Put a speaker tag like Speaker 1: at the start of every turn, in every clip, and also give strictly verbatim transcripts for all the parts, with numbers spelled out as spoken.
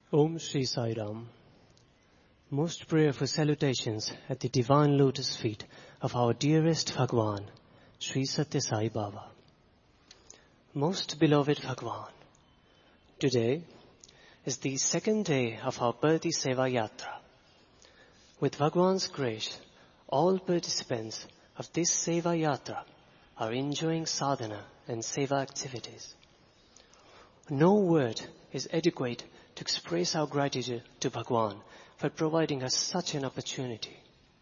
Speaker 1: Om Shri Sai Ram. Most prayerful salutations at the divine lotus feet of our dearest Bhagwan, Sri Satya Sai Baba. Most beloved Bhagwan, today is the second day of our Birthi Seva Yatra. With Bhagwan's grace, all participants of this Seva Yatra are enjoying sadhana and Seva activities. No word is adequate to express our gratitude to Bhagwan for providing us such an opportunity.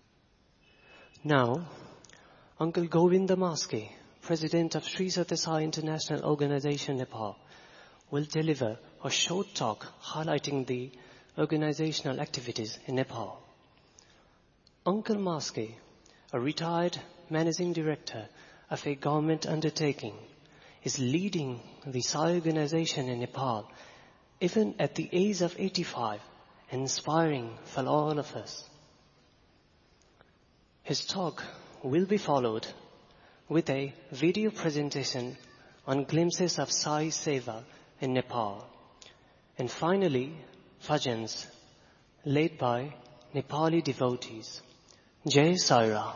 Speaker 1: Now, Uncle Govinda Maske, President of Sri Satya Sai International Organization, Nepal, will deliver a short talk highlighting the organizational activities in Nepal. Uncle Maske, a retired managing director of a government undertaking, is leading the Sai organization in Nepal even at the age of eighty-five, and inspiring for all of us. His talk will be followed with a video presentation on glimpses of Sai Seva in Nepal, and finally bhajans led by Nepali devotees. Jai Sai Ram.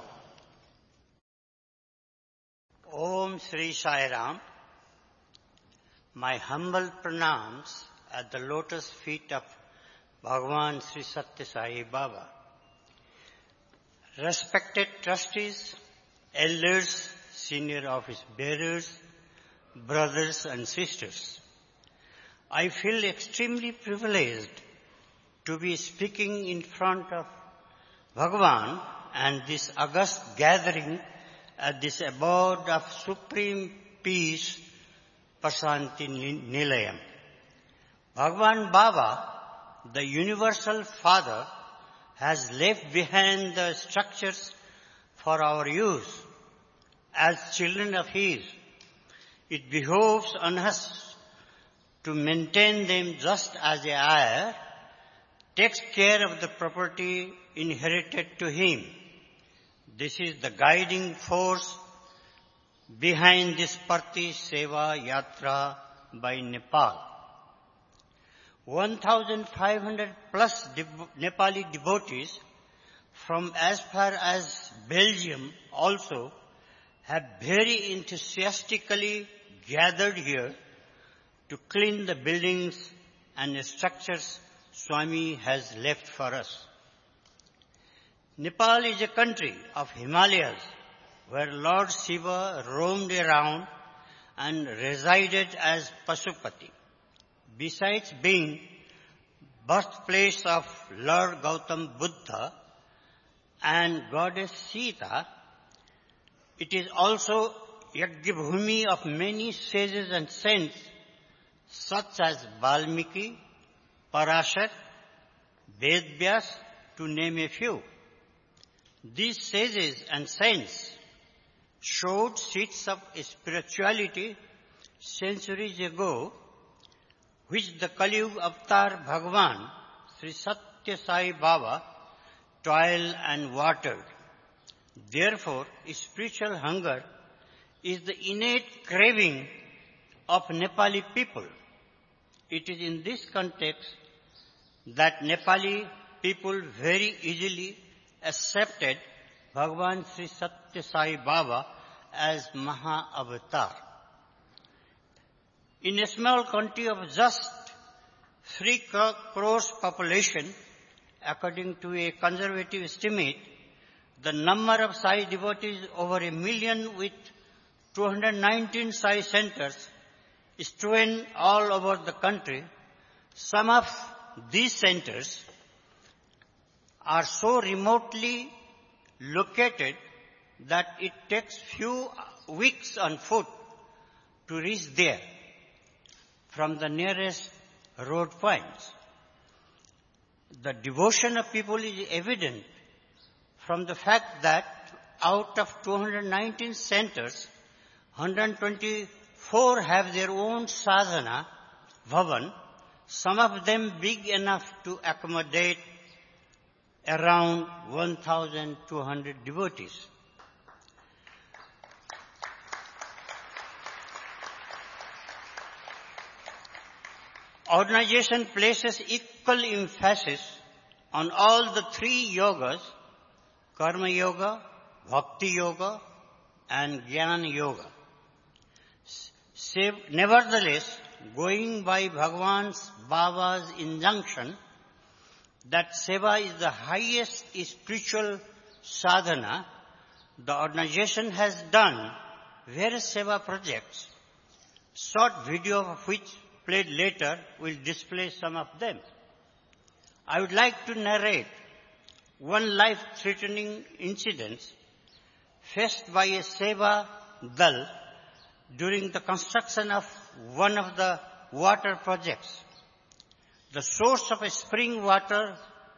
Speaker 2: Om Shri Sai Ram. My humble pranams at the lotus feet of Bhagwan Sri Satya Sai Baba. Respected trustees, elders, senior office bearers, brothers and sisters, I feel extremely privileged to be speaking in front of Bhagwan and this august gathering at this abode of supreme peace, Prasanti Nilayam. Bhagwan Baba, the universal Father, has left behind the structures for our use. As children of His, it behoves on us to maintain them just as a heir takes care of the property inherited to him. This is the guiding force behind this Birthi Seva Yatra by Nepal. fifteen hundred plus Nepali devotees from as far as Belgium also have very enthusiastically gathered here to clean the buildings and structures Swami has left for us. Nepal is a country of Himalayas where Lord Shiva roamed around and resided as Pasupati. Besides being birthplace of Lord Gautam Buddha and Goddess Sita, it is also Yajna-bhumi of many sages and saints such as Valmiki, Parashar, Vedvyas, to name a few. These sages and saints showed seeds of spirituality centuries ago, which the Kaliyug Avatar Bhagwan, Sri Satya Sai Baba, toiled and watered. Therefore, spiritual hunger is the innate craving of Nepali people. It is in this context that Nepali people very easily accepted Bhagwan Sri Satya Sai Baba as Maha Avatar. In a small country of just three crores population, according to a conservative estimate, the number of Sai devotees over a million with two hundred nineteen Sai centers strewn all over the country. Some of these centers are so remotely located that it takes few weeks on foot to reach there from the nearest road points. The devotion of people is evident from the fact that out of two hundred nineteen centers, one hundred twenty-four have their own sadhana bhavan, some of them big enough to accommodate around one thousand two hundred devotees. Organization places equal emphasis on all the three yogas, Karma Yoga, Bhakti Yoga, and Jnana Yoga. Nevertheless, going by Bhagavan's Baba's injunction that seva is the highest spiritual sadhana, the organization has done various seva projects, short video of which played later will display some of them. I would like to narrate one life-threatening incident faced by a seva dal during the construction of one of the water projects. The source of a spring water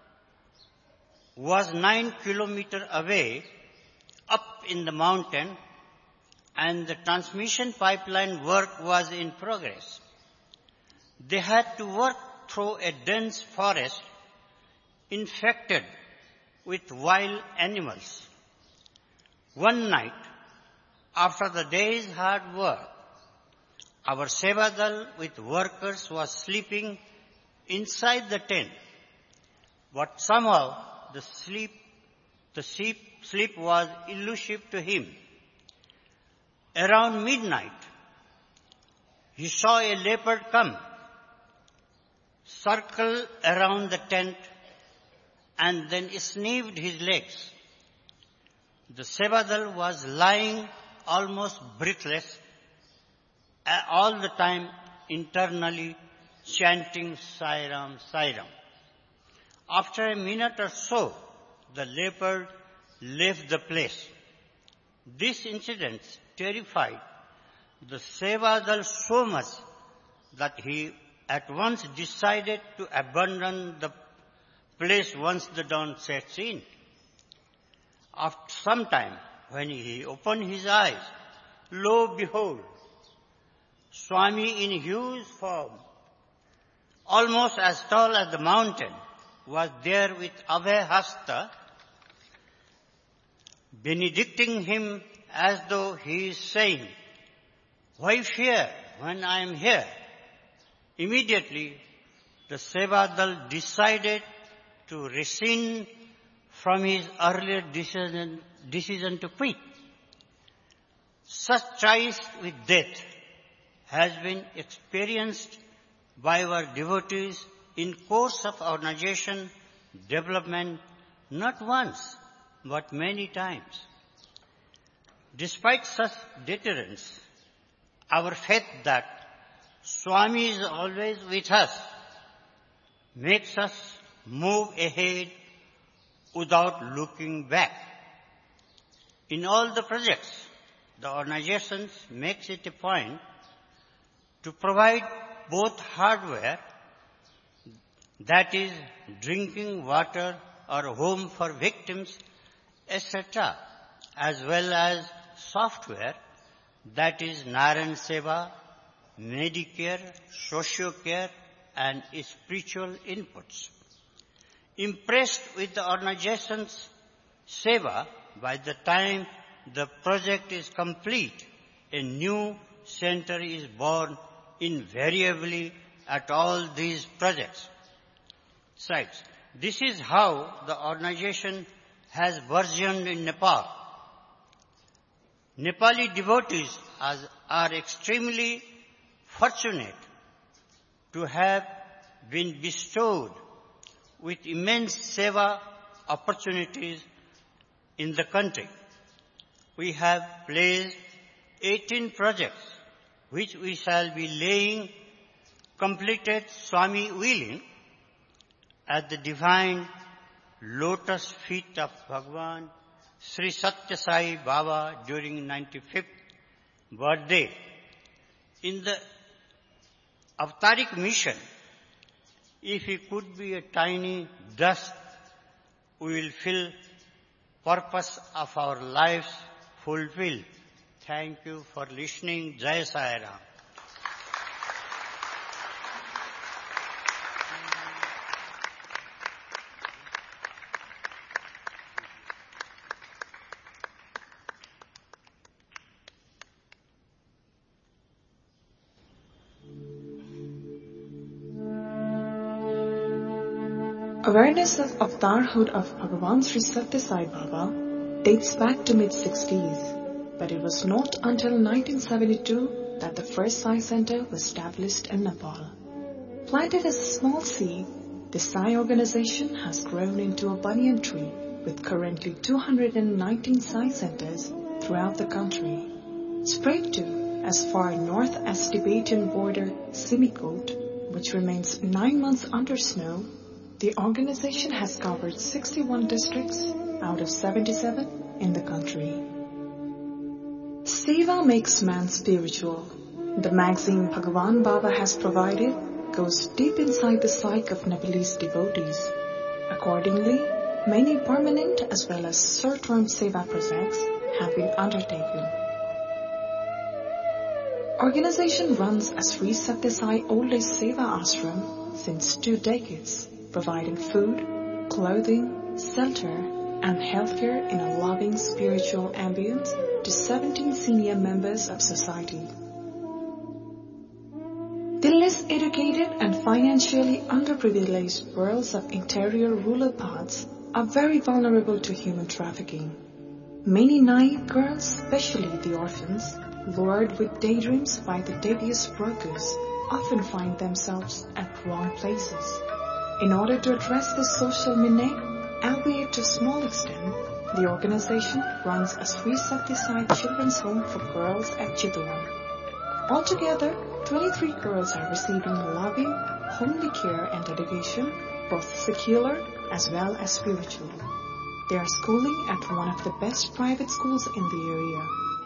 Speaker 2: was nine kilometers away up in the mountain, and the transmission pipeline work was in progress. They had to work through a dense forest infected with wild animals. One night, after the day's hard work, our Sevadal with workers was sleeping inside the tent, but somehow the sleep, the sleep, sleep was elusive to him. Around midnight, he saw a leopard come, circle around the tent, and then sniffed his legs. The Sevadal was lying almost breathless, all the time internally chanting Sai Ram, Sai Ram. After a minute or so, the leopard left the place. This incident terrified the Sevadal so much that he at once decided to abandon the place once the dawn sets in. After some time, when he opened his eyes, lo behold, Swami in huge form, almost as tall as the mountain, was there with Abhay Hasta, benedicting him as though he is saying, "Why fear when I am here?" Immediately, the Sevadal decided to rescind from his earlier decision, decision to quit. Such choice with death has been experienced by our devotees in course of organization development not once but many times. Despite such deterrence, our faith that Swami is always with us makes us move ahead without looking back. In all the projects, the organization makes it a point to provide both hardware, that is, drinking water or home for victims, et cetera, as well as software, that is, Narayan Seva, Medicare, Socio-Care, and spiritual inputs. Impressed with the organization's seva, by the time the project is complete, a new center is born invariably at all these projects sites. This is how the organization has burgeoned in Nepal. Nepali devotees are extremely fortunate to have been bestowed with immense seva opportunities in the country. We have placed eighteen projects which we shall be laying completed, Swami willing, at the divine lotus feet of Bhagavan Sri Satya Sai Baba during ninety-fifth birthday. In the Avtaric mission, if he could be a tiny dust, we will feel purpose of our lives fulfilled. Thank you for listening. Jai Sai Ram.
Speaker 3: Awareness of avatarhood of Bhagavan Sri Satya Sai Baba dates back to mid sixties, but it was not until nineteen seventy-two that the first Sai Center was established in Nepal. Planted as a small seed, the Sai organization has grown into a banyan tree with currently two hundred nineteen Sai centers throughout the country. Spread to as far north as Tibetan border Simikot, which remains nine months under snow, the organization has covered sixty-one districts out of seventy-seven in the country. Seva makes man spiritual. The magazine Bhagavan Baba has provided goes deep inside the psyche of Nepalese devotees. Accordingly, many permanent as well as short-term Seva projects have been undertaken. Organization runs a Sri Satya Sai Old Age Seva Ashram since two decades, providing food, clothing, shelter, and healthcare in a loving spiritual ambience to seventeen senior members of society. The less educated and financially underprivileged girls of interior rural parts are very vulnerable to human trafficking. Many naive girls, especially the orphans, lured with daydreams by the devious brokers, often find themselves at wrong places. In order to address this social menace, albeit to a small extent, the organization runs a Sri Satya Sai Children's Home for Girls at Chitwan. Altogether, twenty-three girls are receiving loving, homely care and education, both secular as well as spiritual. They are schooling at one of the best private schools in the area.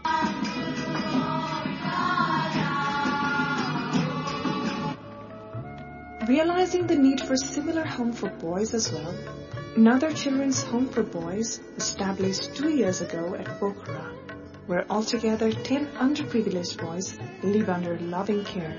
Speaker 3: Realizing the need for similar home for boys as well, another children's home for boys established two years ago at Pokhara, where altogether ten underprivileged boys live under loving care.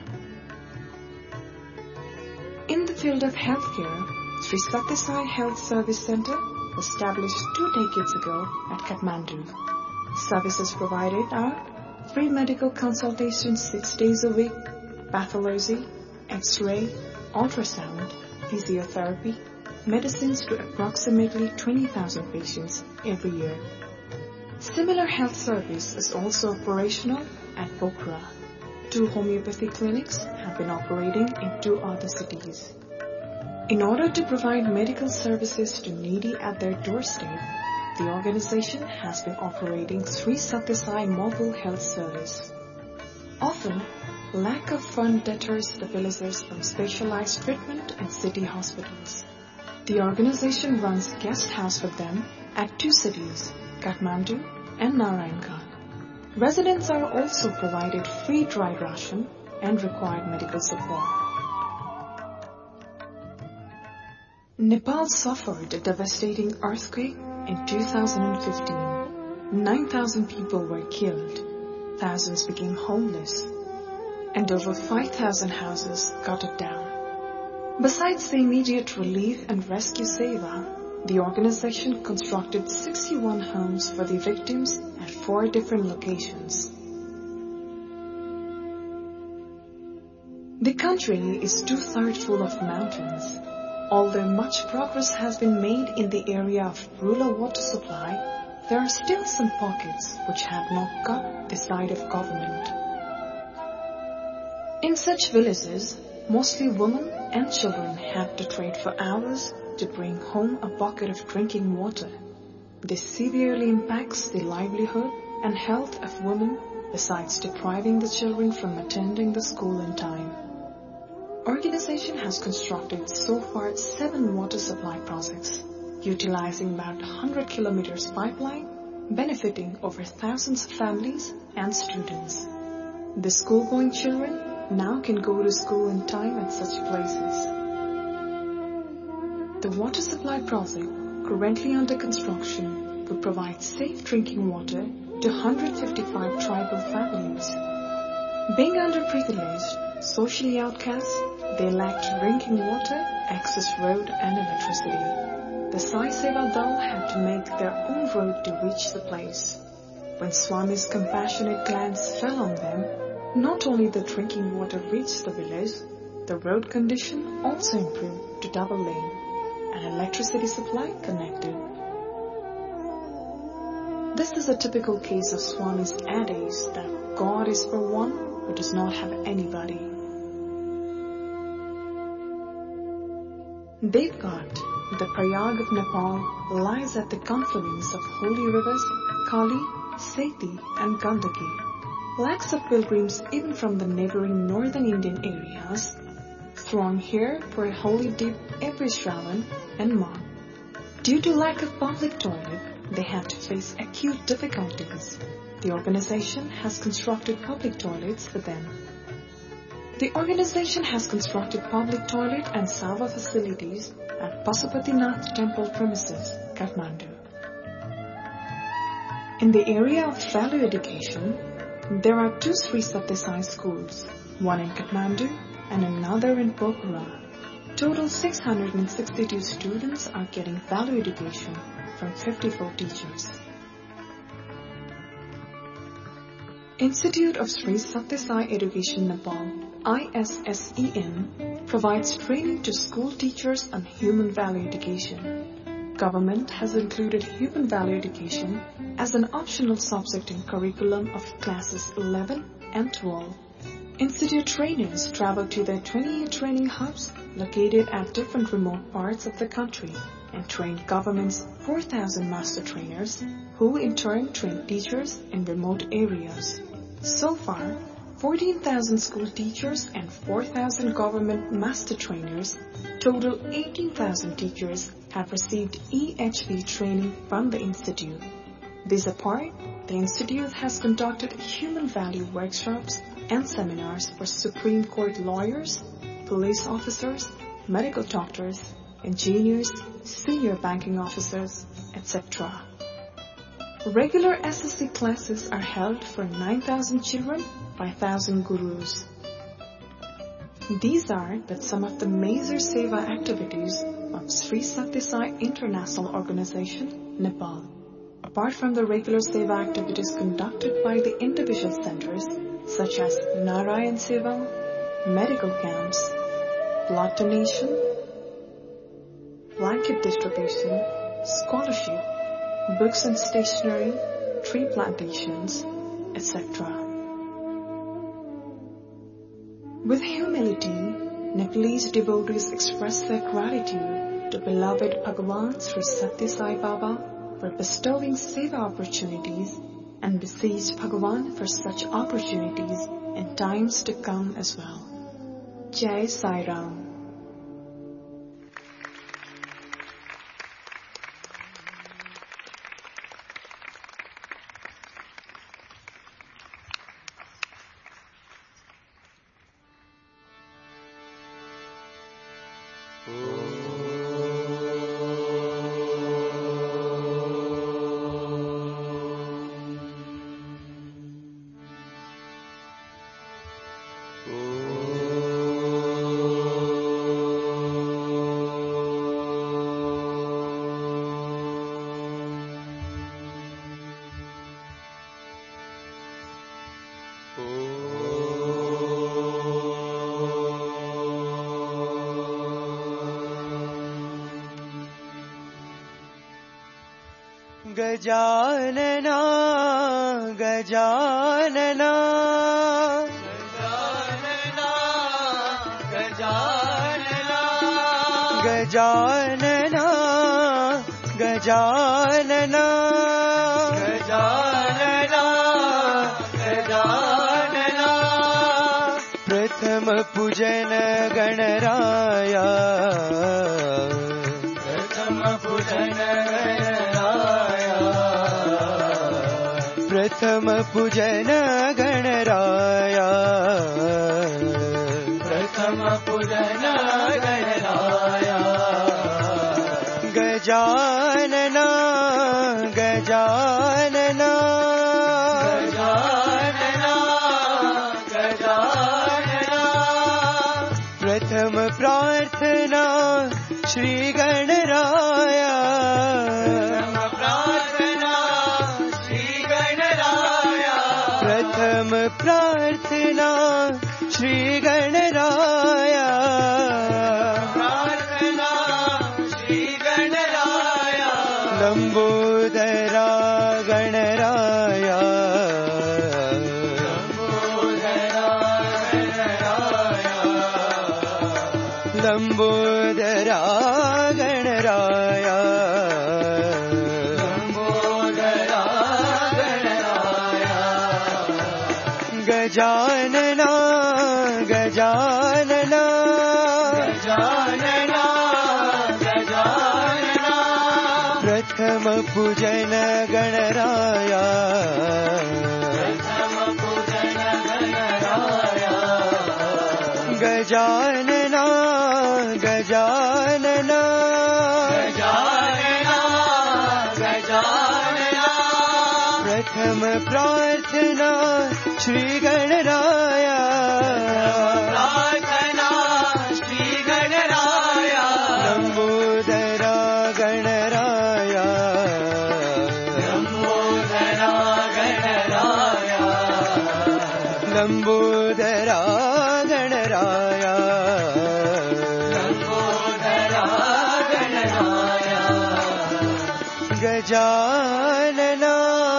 Speaker 3: In the field of healthcare, Sri Satya Sai Health Service Center was established two decades ago at Kathmandu. Services provided are free medical consultations six days a week, pathology, X-ray, ultrasound, physiotherapy, medicines to approximately twenty thousand patients every year. Similar health service is also operational at Pokhara. Two homeopathy clinics have been operating in two other cities. In order to provide medical services to needy at their doorstep, the organization has been operating Sri Satya Sai Mobile Health Service. Often, lack of fund deters the villagers from specialized treatment in city hospitals. The organization runs a guest house for them at two cities, Kathmandu and Narayankot. Residents are also provided free dry ration and required medical support. Nepal suffered a devastating earthquake in two thousand fifteen. nine thousand people were killed, thousands became homeless, and over five thousand houses gutted down. Besides the immediate relief and rescue seva, the organization constructed sixty-one homes for the victims at four different locations. The country is two-thirds full of mountains. Although much progress has been made in the area of rural water supply, there are still some pockets which have not got the side of government. In such villages, mostly women and children have to trade for hours to bring home a bucket of drinking water. This severely impacts the livelihood and health of women, besides depriving the children from attending the school in time. Organization has constructed so far seven water supply projects, utilizing about one hundred kilometers pipeline, benefiting over thousands of families and students. The school-going children now can go to school in time at such places. The water supply project, currently under construction, will provide safe drinking water to one hundred fifty-five tribal families. Being underprivileged, socially outcast, they lacked drinking water, access road and electricity. The Sai Seva Dal had to make their own road to reach the place. When Swami's compassionate glance fell on them, not only the drinking water reached the village, the road condition also improved to double lane. and electricity supply connected. This is a typical case of Swami's adage that God is for one who does not have anybody. Devghat, the Prayag of Nepal, lies at the confluence of holy rivers Kali, Seti and Gandaki. Lakhs of pilgrims even from the neighboring northern Indian areas throng here for a holy dip every Shravan and Magh. Due to lack of public toilet, they have to face acute difficulties. The organization has constructed public toilets for them. The organization has constructed public toilet and Sava facilities at Pasupatinath temple premises, Kathmandu. In the area of value education, there are two Sri Satya Sai schools, one in Kathmandu and another in Pokhara. Total six hundred sixty-two students are getting value education from fifty-four teachers. Institute of Sri Satya Sai Education Nepal, I S S E N, provides training to school teachers on human value education. Government has included human value education as an optional subject in curriculum of classes eleven and twelve. Institute trainers travel to their twenty-eight training hubs located at different remote parts of the country and train government's four thousand master trainers who in turn train teachers in remote areas. So far, fourteen thousand school teachers and four thousand government master trainers, total eighteen thousand teachers have received E H V training from the Institute. This apart, the Institute has conducted human value workshops and seminars for Supreme Court lawyers, police officers, medical doctors, engineers, senior banking officers, et cetera. Regular S S C classes are held for nine thousand children by one thousand gurus. These are but some of the major seva activities of Sri Satya Sai International Organization, Nepal. Apart from the regular seva activities conducted by the individual centers, such as Narayan Seva, medical camps, blood donation, blanket distribution, scholarship, books and stationery, tree plantations, et cetera. With humility, Nepalese devotees express their gratitude to beloved Bhagavan Sri Satya Sai Baba for bestowing seva opportunities and beseech Bhagavan for such opportunities in times to come as well. Jai Sai Ram.
Speaker 4: Gajanana Gajanana Gajanana Gajanana Gajanana Gajanana Gajanana प्रथम पूजन गणराया प्रथम पूजन प्रथम पूजन गणराया प्रथम पूजन गणराया गजानना गजानना गजानना गजानना प्रथम प्रार्थना श्री गणराया प्रथम प्रार्थना श्री गणराया प्रार्थना श्री लंबोदरा गणराया लंबोदरा गणराया लंबोदरा गणराया गजानना गजानना गजानना गजानना प्रथम पूजन गणराया प्रथम पूजन गणराया गजानना गजानना गजानना गजानना प्रथम प्रार्थना श्री गणराया प्रार्थना श्री गणराया लंबोदरा गणराया लंबोदरा गणराया लंबोदरा गणराया गजानना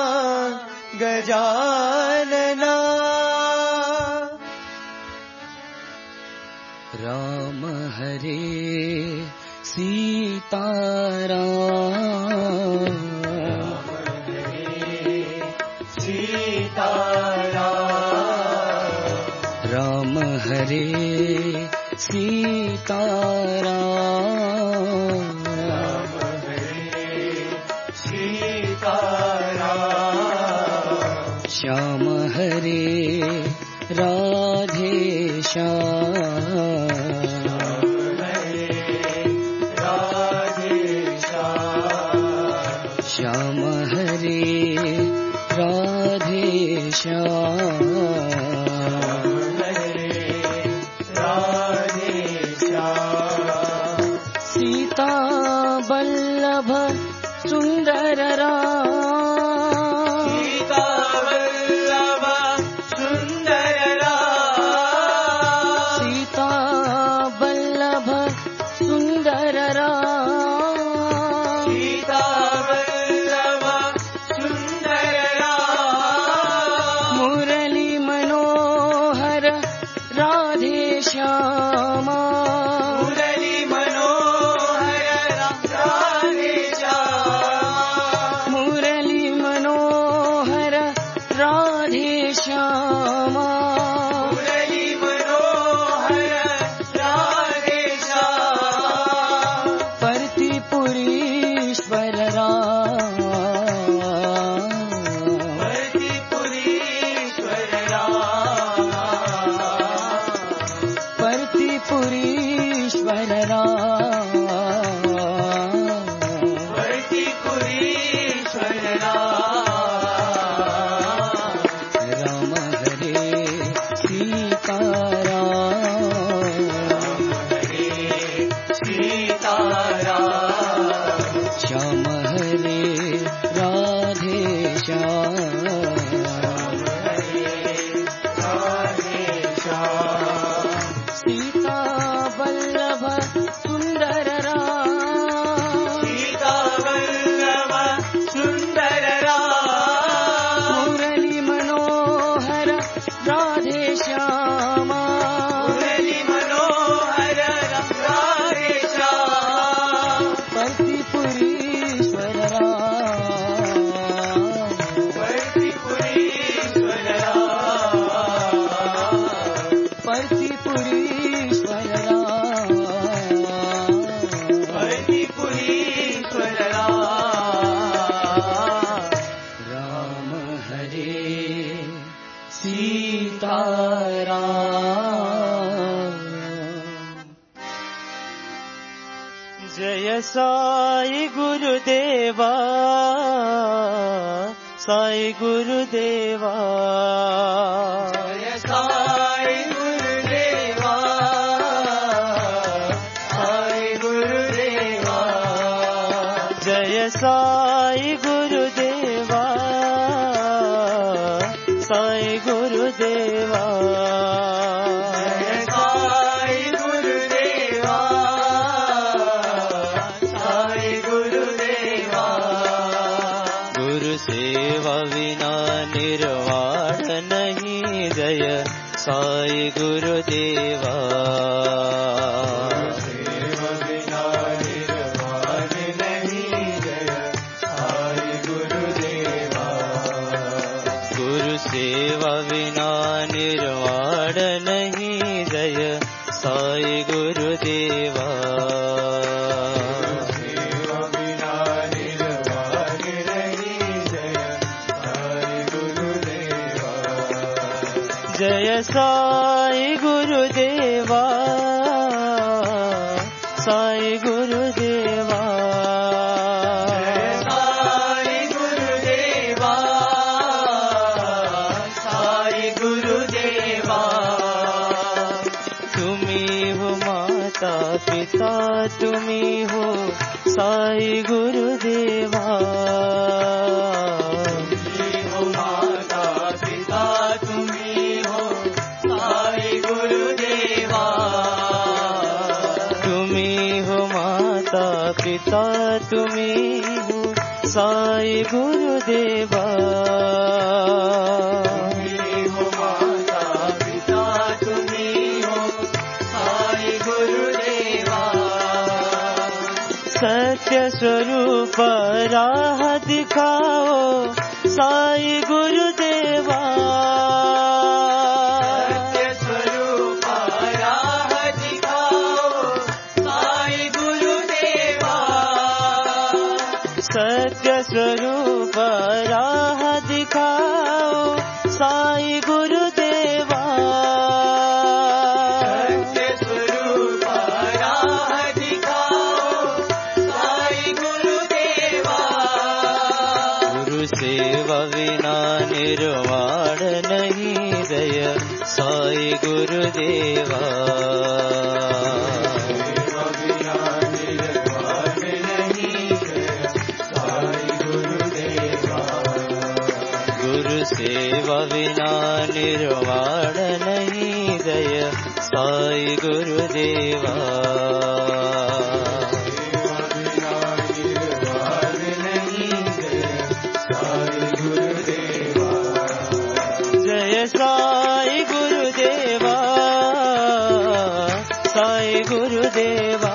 Speaker 4: गजानना
Speaker 5: राम हरे सीताराम सीताराम राम हरे सीताराम श्याम हरे राधे श्याम श्याम हरे राधे श्याम सीता बल्लभ सुंदर राम सीता बल्लभ सुंदर राम सीता बल्लभ सुंदर राम सीता बल्लभ सुंदर राम मुरली मनोहर राधे श्यामा मुरली मनोहर राधे श्यामा मुरली मनोहर राधे श्यामा मुरली मनोहर राधे श्यामा पर्तिपुरीश्वर राम पर्तिपुरीश्वर राम पर्तिपुरीश्वर राम पर्तिपुरीश्वर राम राम हरे सीताराम हरे सीताराम श्याम हरे राधे श्याम सीता बल्लभ सुंदर राम सीता बल्लभ सुंदर राम मुरली मनोहर राधे श्यामा मुरली मनोहर राधे श्याम पर्तिपुरीश्वर राम पर्तिपुरीश्वर राम पर्तिपुरीश्वर राम पर्तिपुरीश्वर राम राम हरे सीताराम
Speaker 4: जय साई गुरुदेवा साई गुरुदेवा
Speaker 5: जय साई गुरुदेवा साई गुरुदेवा
Speaker 4: जय साई गुरुदेवा साई गुरुदेवा
Speaker 5: जय साई गुरुदेवा साई गुरुदेवा
Speaker 4: साई गुरुदेवा
Speaker 5: सेवा बिना निर्वाण नहीं जय साई गुरुदेवा
Speaker 4: गुरु सेवा बिना निर्वाण नहीं जय साई गुरुदेवा
Speaker 5: सेवा बिना निर्वाण नहीं जय साई गुरुदेवा
Speaker 4: जय साई गुरुदेवा साई गुरुदेवा
Speaker 5: साई गुरुदेवा साई गुरुदेवा
Speaker 4: तुम्ही हो माता पिता तुम्ही हो साई गुरुदेवा
Speaker 5: तुम्ही हो माता पिता तुम्ही हो साई गुरुदेवा
Speaker 4: तुम्ही हो माता पिता तुम्ही हो साई गुरुदेवा
Speaker 5: तुम्ही हो माता पिता तुम्ही हो साई गुरुदेवा
Speaker 4: सत्य स्वरूप राह दिखाओ साई गुरुदेवा
Speaker 5: सत्य स्वरूप राह दिखाओ साई गुरुदेवा
Speaker 4: सत्य स्वरूप राह दिखाओ साई गुरुदेवा
Speaker 5: सत्य स्वरूप राह दिखाओ साई गुरुदेवा
Speaker 4: गुरु सेवा बिना निर्वाण नहीं जय साई गुरुदेवा
Speaker 5: सेवा बिना निर्वाण नहीं जय साई गुरुदेवा
Speaker 4: गुरु सेवा बिना निर्वाण नहीं जय साई गुरुदेवा
Speaker 5: सेवा बिना निर्वाण नहीं जय साई गुरुदेवा
Speaker 4: जय साई गुरुदेवा साई गुरुदेवा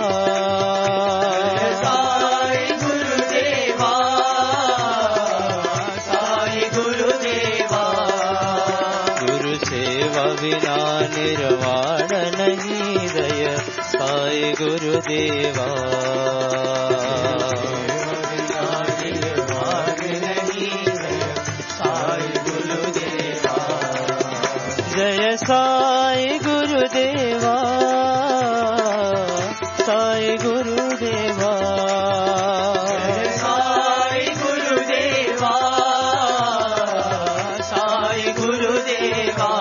Speaker 5: साई गुरुदेवा साई गुरुदेवा
Speaker 4: गुरु सेवा बिना निर्वाण नहीं जय साई गुरुदेवा जय साई गुरुदेवा साई गुरुदेवा
Speaker 5: साई गुरुदेवा साई गुरुदेवा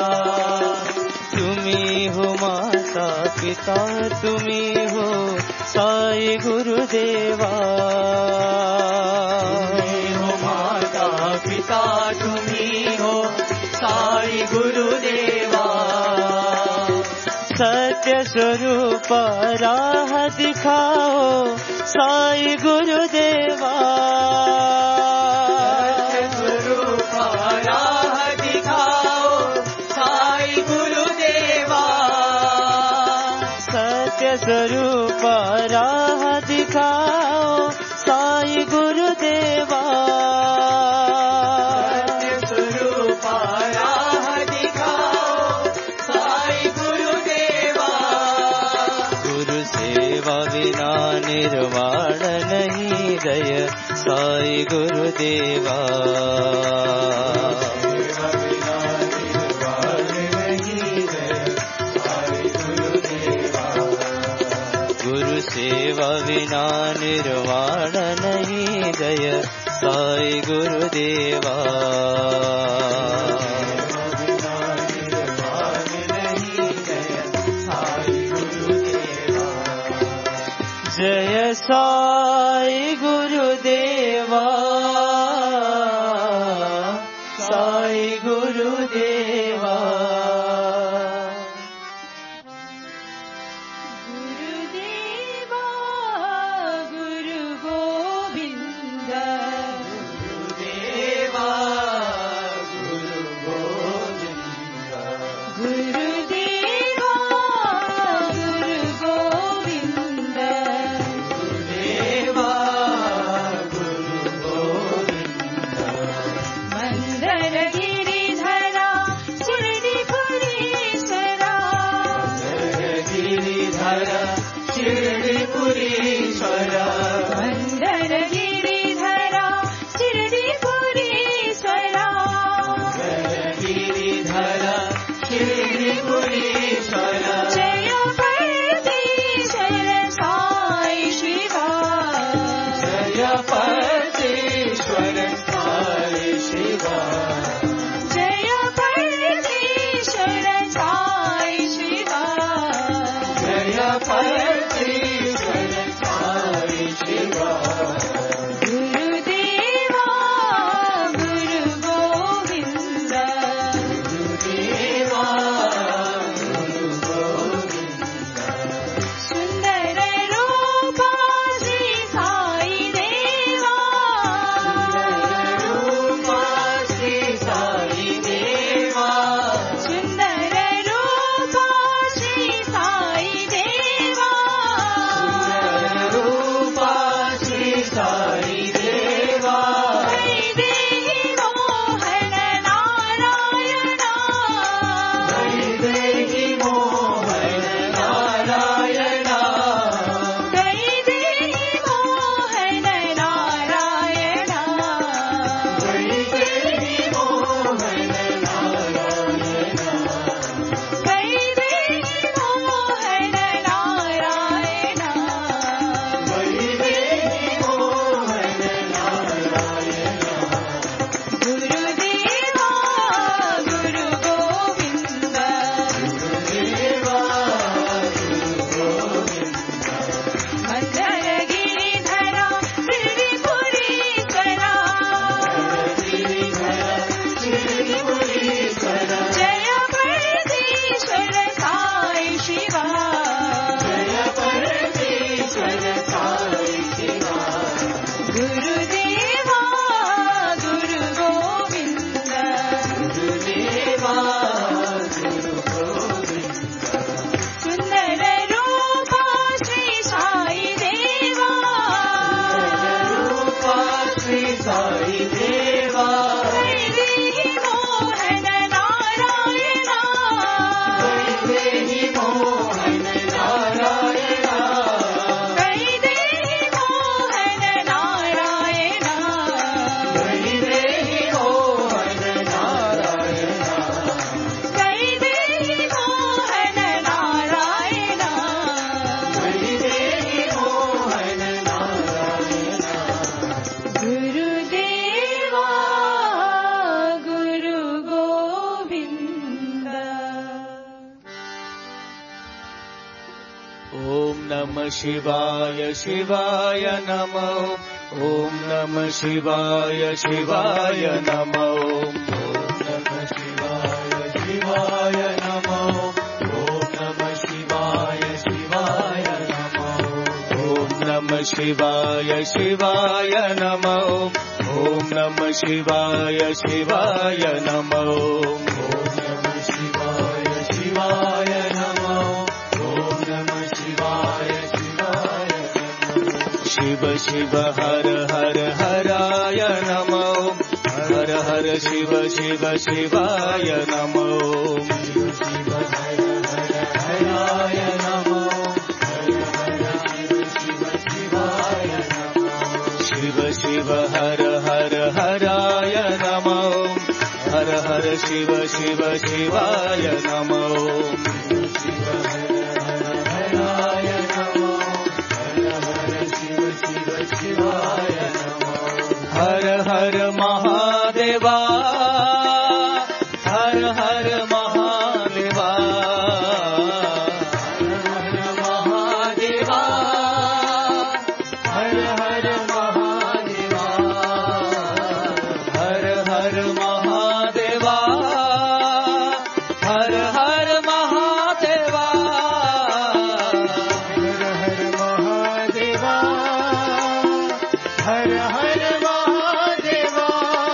Speaker 4: तुम्ही हो माता पिता तुम्ही हो साई गुरुदेवा
Speaker 5: तुम्ही हो माता पिता तुम्ही हो साई गुरुदेवा
Speaker 4: सत्य स्वरूप राह दिखाओ साई गुरुदेवा
Speaker 5: स्वरूप राह दिखाओ साई गुरुदेवा
Speaker 4: सत्य स्वरूप राह दिखाओ साई गुरुदेवा
Speaker 5: स्वरूप राह दिखाओ साई गुरुदेवा
Speaker 4: गुरु सेवा बिना निर्वाण नहीं जय साई गुरुदेवा
Speaker 5: सेवा बिना निर्वाण नहीं जय साई गुरुदेवा
Speaker 4: गुरु सेवा बिना निर्वाण नहीं जय साई गुरुदेवा जय साई गुरुदेवा साई गुरुदेवा
Speaker 6: गुरुदेवा गुरु गोविंद
Speaker 5: गुरुदेवा गुरु गोविंद
Speaker 6: गुरुदेवा गुरुदेवा गुरु गोविंद
Speaker 4: गुरुदेवा गुरु गोविंद
Speaker 6: सुंदर रूपा श्री साई देवा
Speaker 4: रूपा श्री साई देवा
Speaker 6: वैदेही मोहन नारायणा
Speaker 4: वैदेही मोहन नारायणा
Speaker 6: वैदेही मोहन नारायणा
Speaker 4: वैदेही मोहन नारायणा
Speaker 6: वैदेही मोहन नारायणा
Speaker 4: वैदेही मोहन नारायणा
Speaker 6: गुरुदेवा गुरु गोविंद
Speaker 5: ॐ नमः शिवाय शिवाय नमो ॐ नमः शिवाय शिवाय नमो ॐ नमः शिवाय शिवाय नमो ॐ नमः शिवाय शिवाय नमो ॐ नमः शिवाय शिवाय नमो ॐ नमः शिवाय शिवाय नमो ॐ नमः शिवाय शिवाय नमो ॐ नमः शिवाय शिवाय नमो शिव शिव हर हर हराय नमो हर हर शिव शिव शिवाय नमो शिव शिव हर हर हराय नमो हर हर शिव शिव शिवाय नमो शिव शिव हर हर हराय नमो हर हर शिव शिव शिवाय नमो शिव शिव हर हर हराय नमो हर हर शिव शिव शिवाय नमो हर हर महादेवा हर हर महादेवा हर हर महादेवा हर हर महादेवा हर हर महादेवा हर हर महादेवा हर हर महादेवा हर हर महादेवा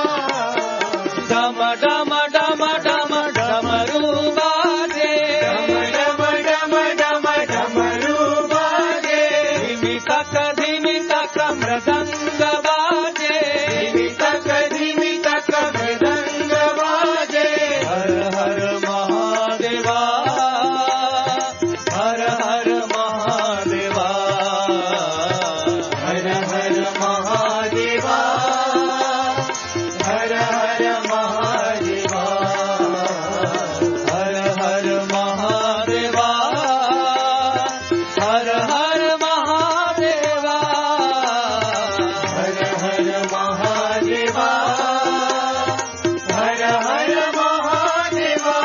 Speaker 5: डम डम डम डम डमरू बाजे डम डम डम डमरू बाजे धिमी तक धिमी तक मृदंग बाजे धिमी तक धिमी तक मृदंग बाजे हर हर महादेवा हर हर महादेवा हर हर महादेवा हर हर महादेवा हर हर महादेवा हर हर महादेवा हर हर महादेवा हर हर महादेवा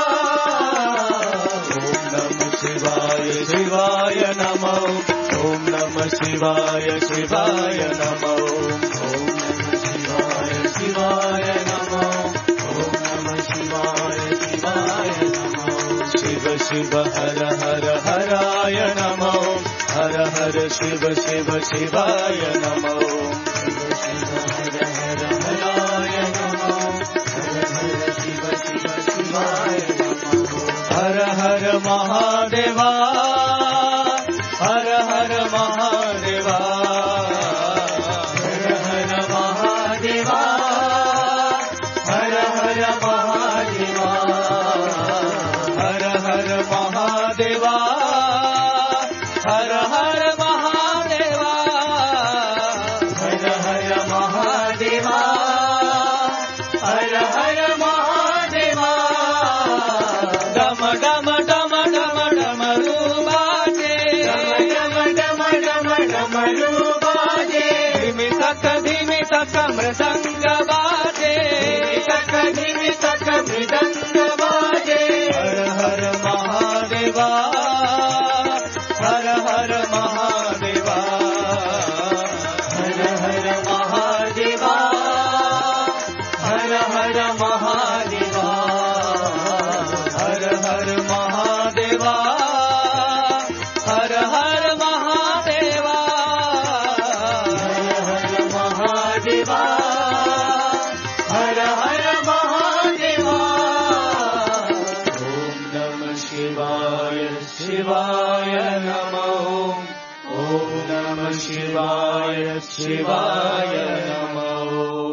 Speaker 5: ॐ नमः शिवाय शिवाय नमो ॐ नमः शिवाय शिवाय नमो ॐ नमः शिवाय शिवाय नमो ॐ नमः शिवाय शिवाय नमो शिव शिव हर हर हराय नमो हर हर शिव शिव शिवाय नमो शिव शिव हर हर हराय नमो हर हर शिव शिव शिवाय नमो हर हर महादेवा हर हर महादेवा हर हर महादेवा हर हर महादेवा हर हर महादेवा हर हर महादेवा हर हर महादेवा नमः शिवाय शिवाय नमः।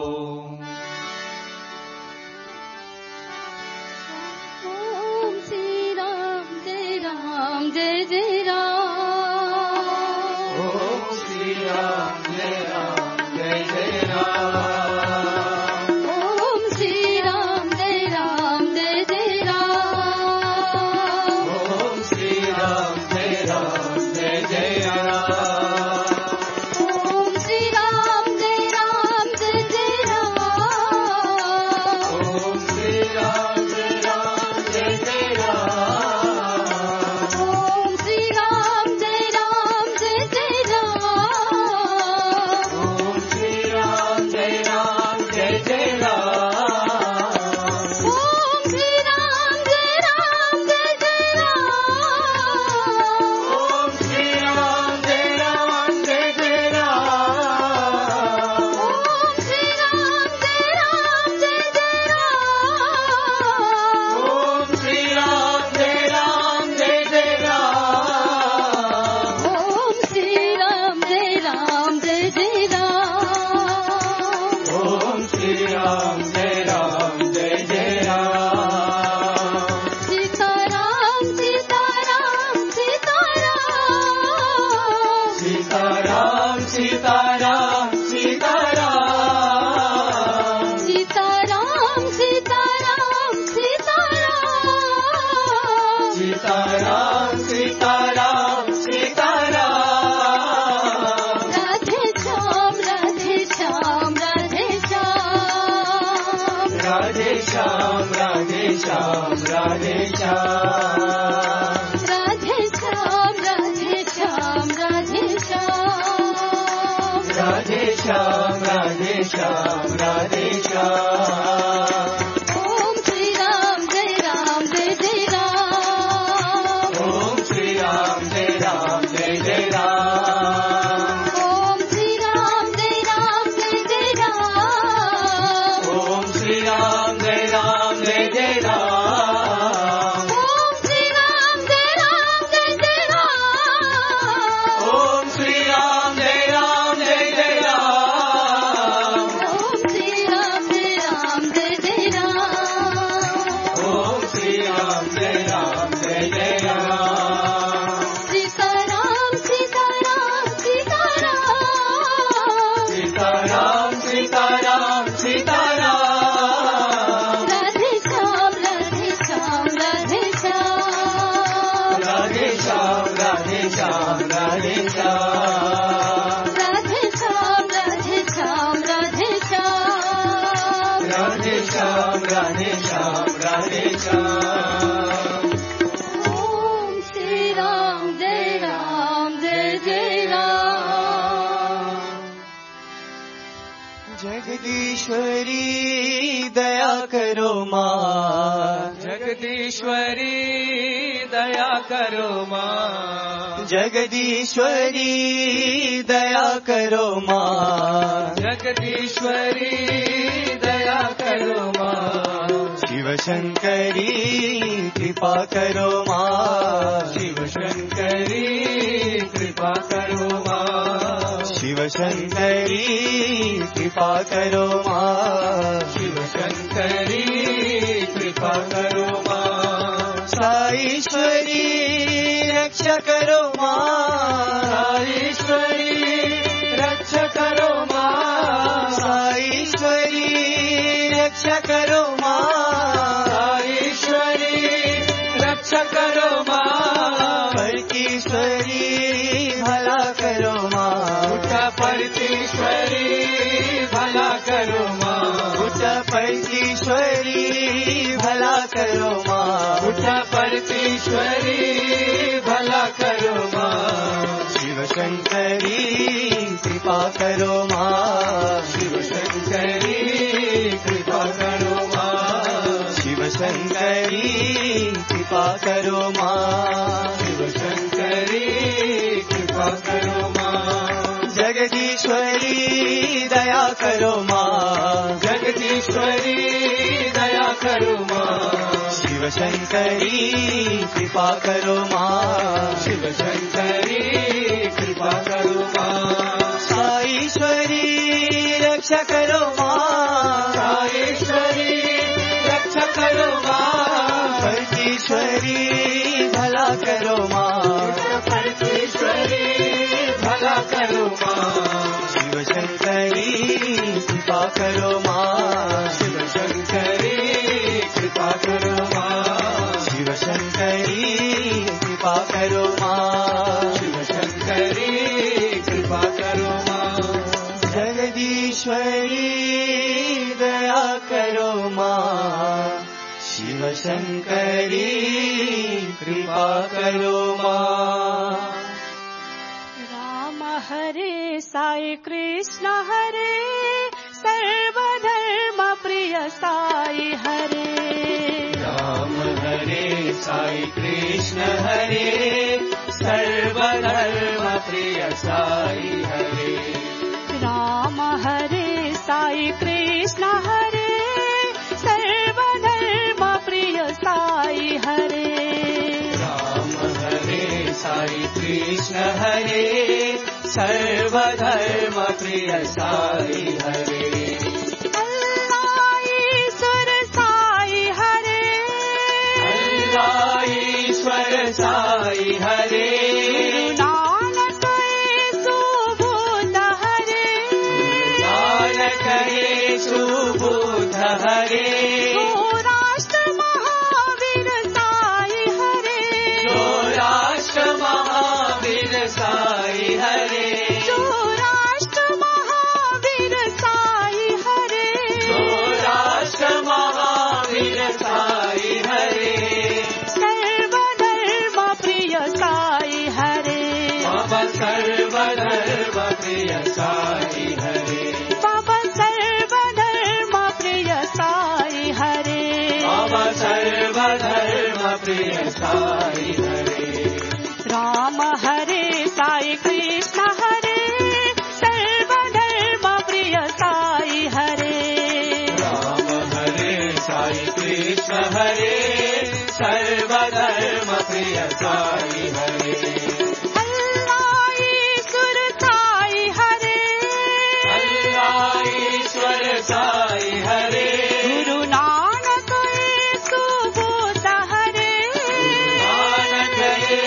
Speaker 6: ओम श्री राम जय राम जय जय राम।
Speaker 5: ओम श्री राम जय राम जय जय राम।
Speaker 6: ओम श्री राम जय राम जय जय राम।
Speaker 5: ओम श्री राम जय राम जय जय राम।
Speaker 6: ओम श्री राम जय राम जय जय राम।
Speaker 5: ओम श्री राम जय राम जय जय राम।
Speaker 6: ओम श्री राम जय राम जय जय राम।
Speaker 5: ओम श्री राम जय राम जय जय राम।
Speaker 6: ओम श्री राम जय राम जय जय राम।
Speaker 5: ओम श्री राम जय राम जय जय राम।
Speaker 6: ओम श्री राम जय राम जय जय राम।
Speaker 5: ओम श्री राम जय राम जय जय राम।
Speaker 6: ओम श्री राम जय राम जय जय राम।
Speaker 5: ओम श्री राम जय राम जय जय राम।
Speaker 6: सीताराम सीताराम सीताराम।
Speaker 5: सीताराम सीताराम सीताराम।
Speaker 6: सीताराम सीताराम सीताराम।
Speaker 5: सीताराम सीताराम सीताराम।
Speaker 6: राधे श्याम राधे श्याम राधे श्याम।
Speaker 5: राधे श्याम राधे श्याम राधे श्याम।
Speaker 6: राधे श्याम राधे श्याम राधे श्याम।
Speaker 5: राधे श्याम राधे श्याम राधे श्याम।
Speaker 6: ओम श्री राम जय राम जय जय राम।
Speaker 5: ओम श्री राम जय राम जय जय राम।
Speaker 6: ओम श्री राम जय राम जय जय राम।
Speaker 5: ओम श्री राम जय राम जय जय राम।
Speaker 6: ओम श्री राम जय राम जय जय राम।
Speaker 5: ओम श्री राम जय राम जय जय राम।
Speaker 6: ओम श्री राम जय राम जय जय राम।
Speaker 5: ओम श्री राम जय राम जय जय राम।
Speaker 6: सीताराम सीताराम सीताराम।
Speaker 5: सीताराम सीताराम सीताराम।
Speaker 6: राधे श्याम राधे श्याम राधे श्याम।
Speaker 5: राधे श्याम राधे श्याम राधे श्याम।
Speaker 6: राधे श्याम राधे श्याम राधे श्याम।
Speaker 5: राधे श्याम राधे श्याम राधे श्याम।
Speaker 6: ओम श्री राम जय राम जय जय राम।
Speaker 5: जगदीश्वरी दया करो माँ। जगदीश्वरी दया करो माँ। जगदीश्वरी दया करो माँ। जगदीश्वरी दया करो माँ। शिव शंकरी कृपा करो माँ। शिव शंकरी कृपा करो माँ। शिव शंकरी कृपा करो माँ। शिव शंकरी कृपा करो माँ। साईश्वरी रक्षा करो माँ। साईश्वरी रक्षा करो माँ। साईश्वरी रक्षा करो माँ। साईश्वरी रक्षा करो माँ। परकीश्वरी भला करो माँ। उठा परकीश्वरी भला करो माँ। उठा परकीश्वरी भला करो माँ। उठा परकीश्वरी भला करो माँ। शिव शंकरी कृपा करो माँ। शिव शंकरी कृपा करो माँ। शिव शंकरी कृपा करो माँ। शिव शंकरी कृपा करो माँ। जगदीश्वरी दया करो माँ। जगदीश्वरी दया करो माँ। शिव शिवशंकरी कृपा करो माँ शिवशंकरी कृपा करो माँ साईश्वरी रक्षा करो माँ साईश्वरी रक्षा करो माँ परमेश्वरी भला करो माँ परमेश्वरी भला करो माँ शिवशंकरी कृपा करो माँ शिवशंकरी कृपा करो माँ शिवशंकरी कृपा करो माँ शिवशंकरी कृपा करो माँ जगदीश्वरी दया करो माँ शिवशंकरी कृपा करो माँ
Speaker 6: राम हरे साई कृष्ण हरे सर्वधर्म प्रिय साई हरे
Speaker 5: राम हरे साई कृष्ण हरे सर्वधर्म प्रिय साई हरे
Speaker 6: राम हरे साई कृष्ण हरे सर्वधर्म प्रिय साई हरे
Speaker 5: राम हरे साई कृष्ण हरे सर्वधर्म प्रिय साई हरे
Speaker 6: अल्लाह ईश्वर साई हरे
Speaker 5: अल्लाह ईश्वर साई हरे
Speaker 6: नानक सुबोध हरे
Speaker 5: नानक सुबोध हरे
Speaker 6: राष्ट्र महावीर साई हरे
Speaker 5: राष्ट्र महावीर साई हरे
Speaker 6: राष्ट्र महावीर साई हरे
Speaker 5: राष्ट्र महावीर साई हरे
Speaker 6: सर्वधर्म प्रिय साई हरे
Speaker 5: बाबा सर्वधर्म प्रिय साई हरे
Speaker 6: बाबा सर्वधर्म प्रिय साई हरे
Speaker 5: बाबा सर्वधर्म प्रिय साई हरे
Speaker 6: राम हरे साई कृष्ण हरे सर्वधर्म प्रिय साई हरे
Speaker 5: राम हरे साई कृष्ण हरे सर्वधर्म प्रिय साई हरे
Speaker 6: अल्लाह ईश्वर साई हरे
Speaker 5: अल्लाह ईश्वर साई हरे
Speaker 6: गुरु नानक सुबोध हरे
Speaker 5: नानक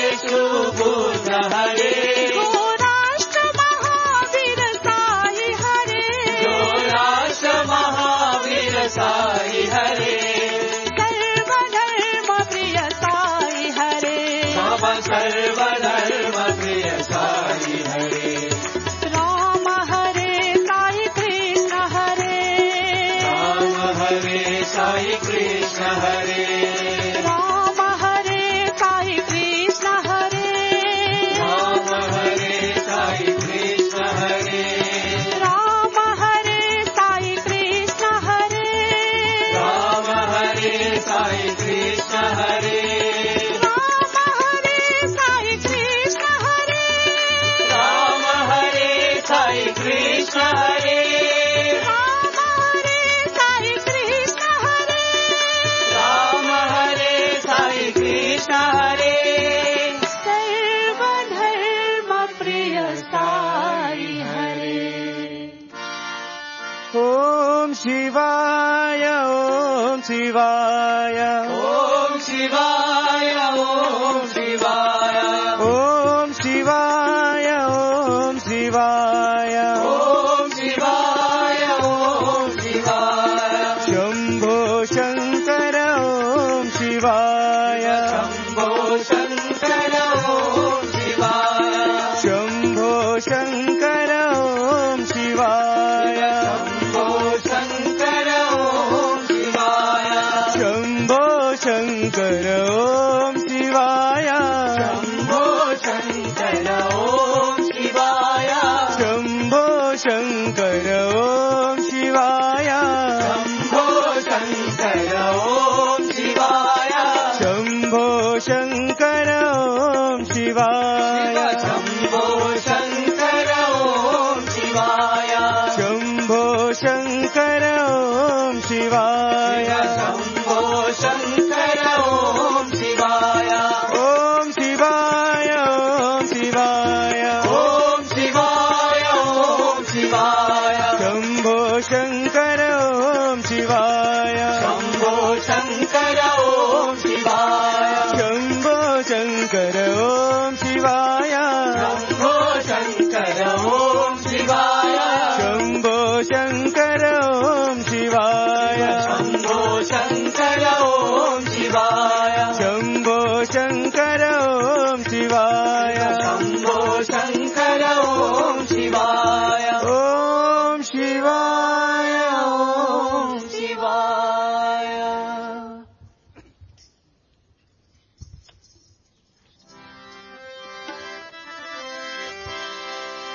Speaker 5: सुबोध हरे
Speaker 6: राष्ट्र महावीर साई हरे
Speaker 5: राष्ट्र महावीर साई हरे
Speaker 6: सर्वधर्म प्रिय साई हरे
Speaker 5: बाबा सर्वधर्म प्रिय साई हरे
Speaker 6: राम हरे साई कृष्ण हरे
Speaker 5: राम हरे साई कृष्ण हरे
Speaker 6: राम हरे साई कृष्ण हरे
Speaker 5: राम हरे साई कृष्ण हरे
Speaker 6: राम हरे साई कृष्ण हरे
Speaker 5: राम हरे साई कृष्ण हरे
Speaker 6: राम हरे साई कृष्ण हरे
Speaker 5: राम हरे साई कृष्ण हरे
Speaker 6: राम हरे साई कृष्ण हरे
Speaker 5: राम हरे साई कृष्ण हरे
Speaker 6: सर्वधर्म प्रिय साई हरे
Speaker 5: ओम शिवाय ओम शिवाय ओम शिवाय ओम शिवाय ओम शिवाय ओम शिवाय ओम शिवाय ओम शिवाय शंभो शंकर ओम शिवाय शंभो शंकर ओम शिवाय शंभो शंकर ओम शिवाय शंभो शंकर ओम शिवाय शंभो शंकर ओम शिवाय शंभो शंकर ओम शिवाय शंभो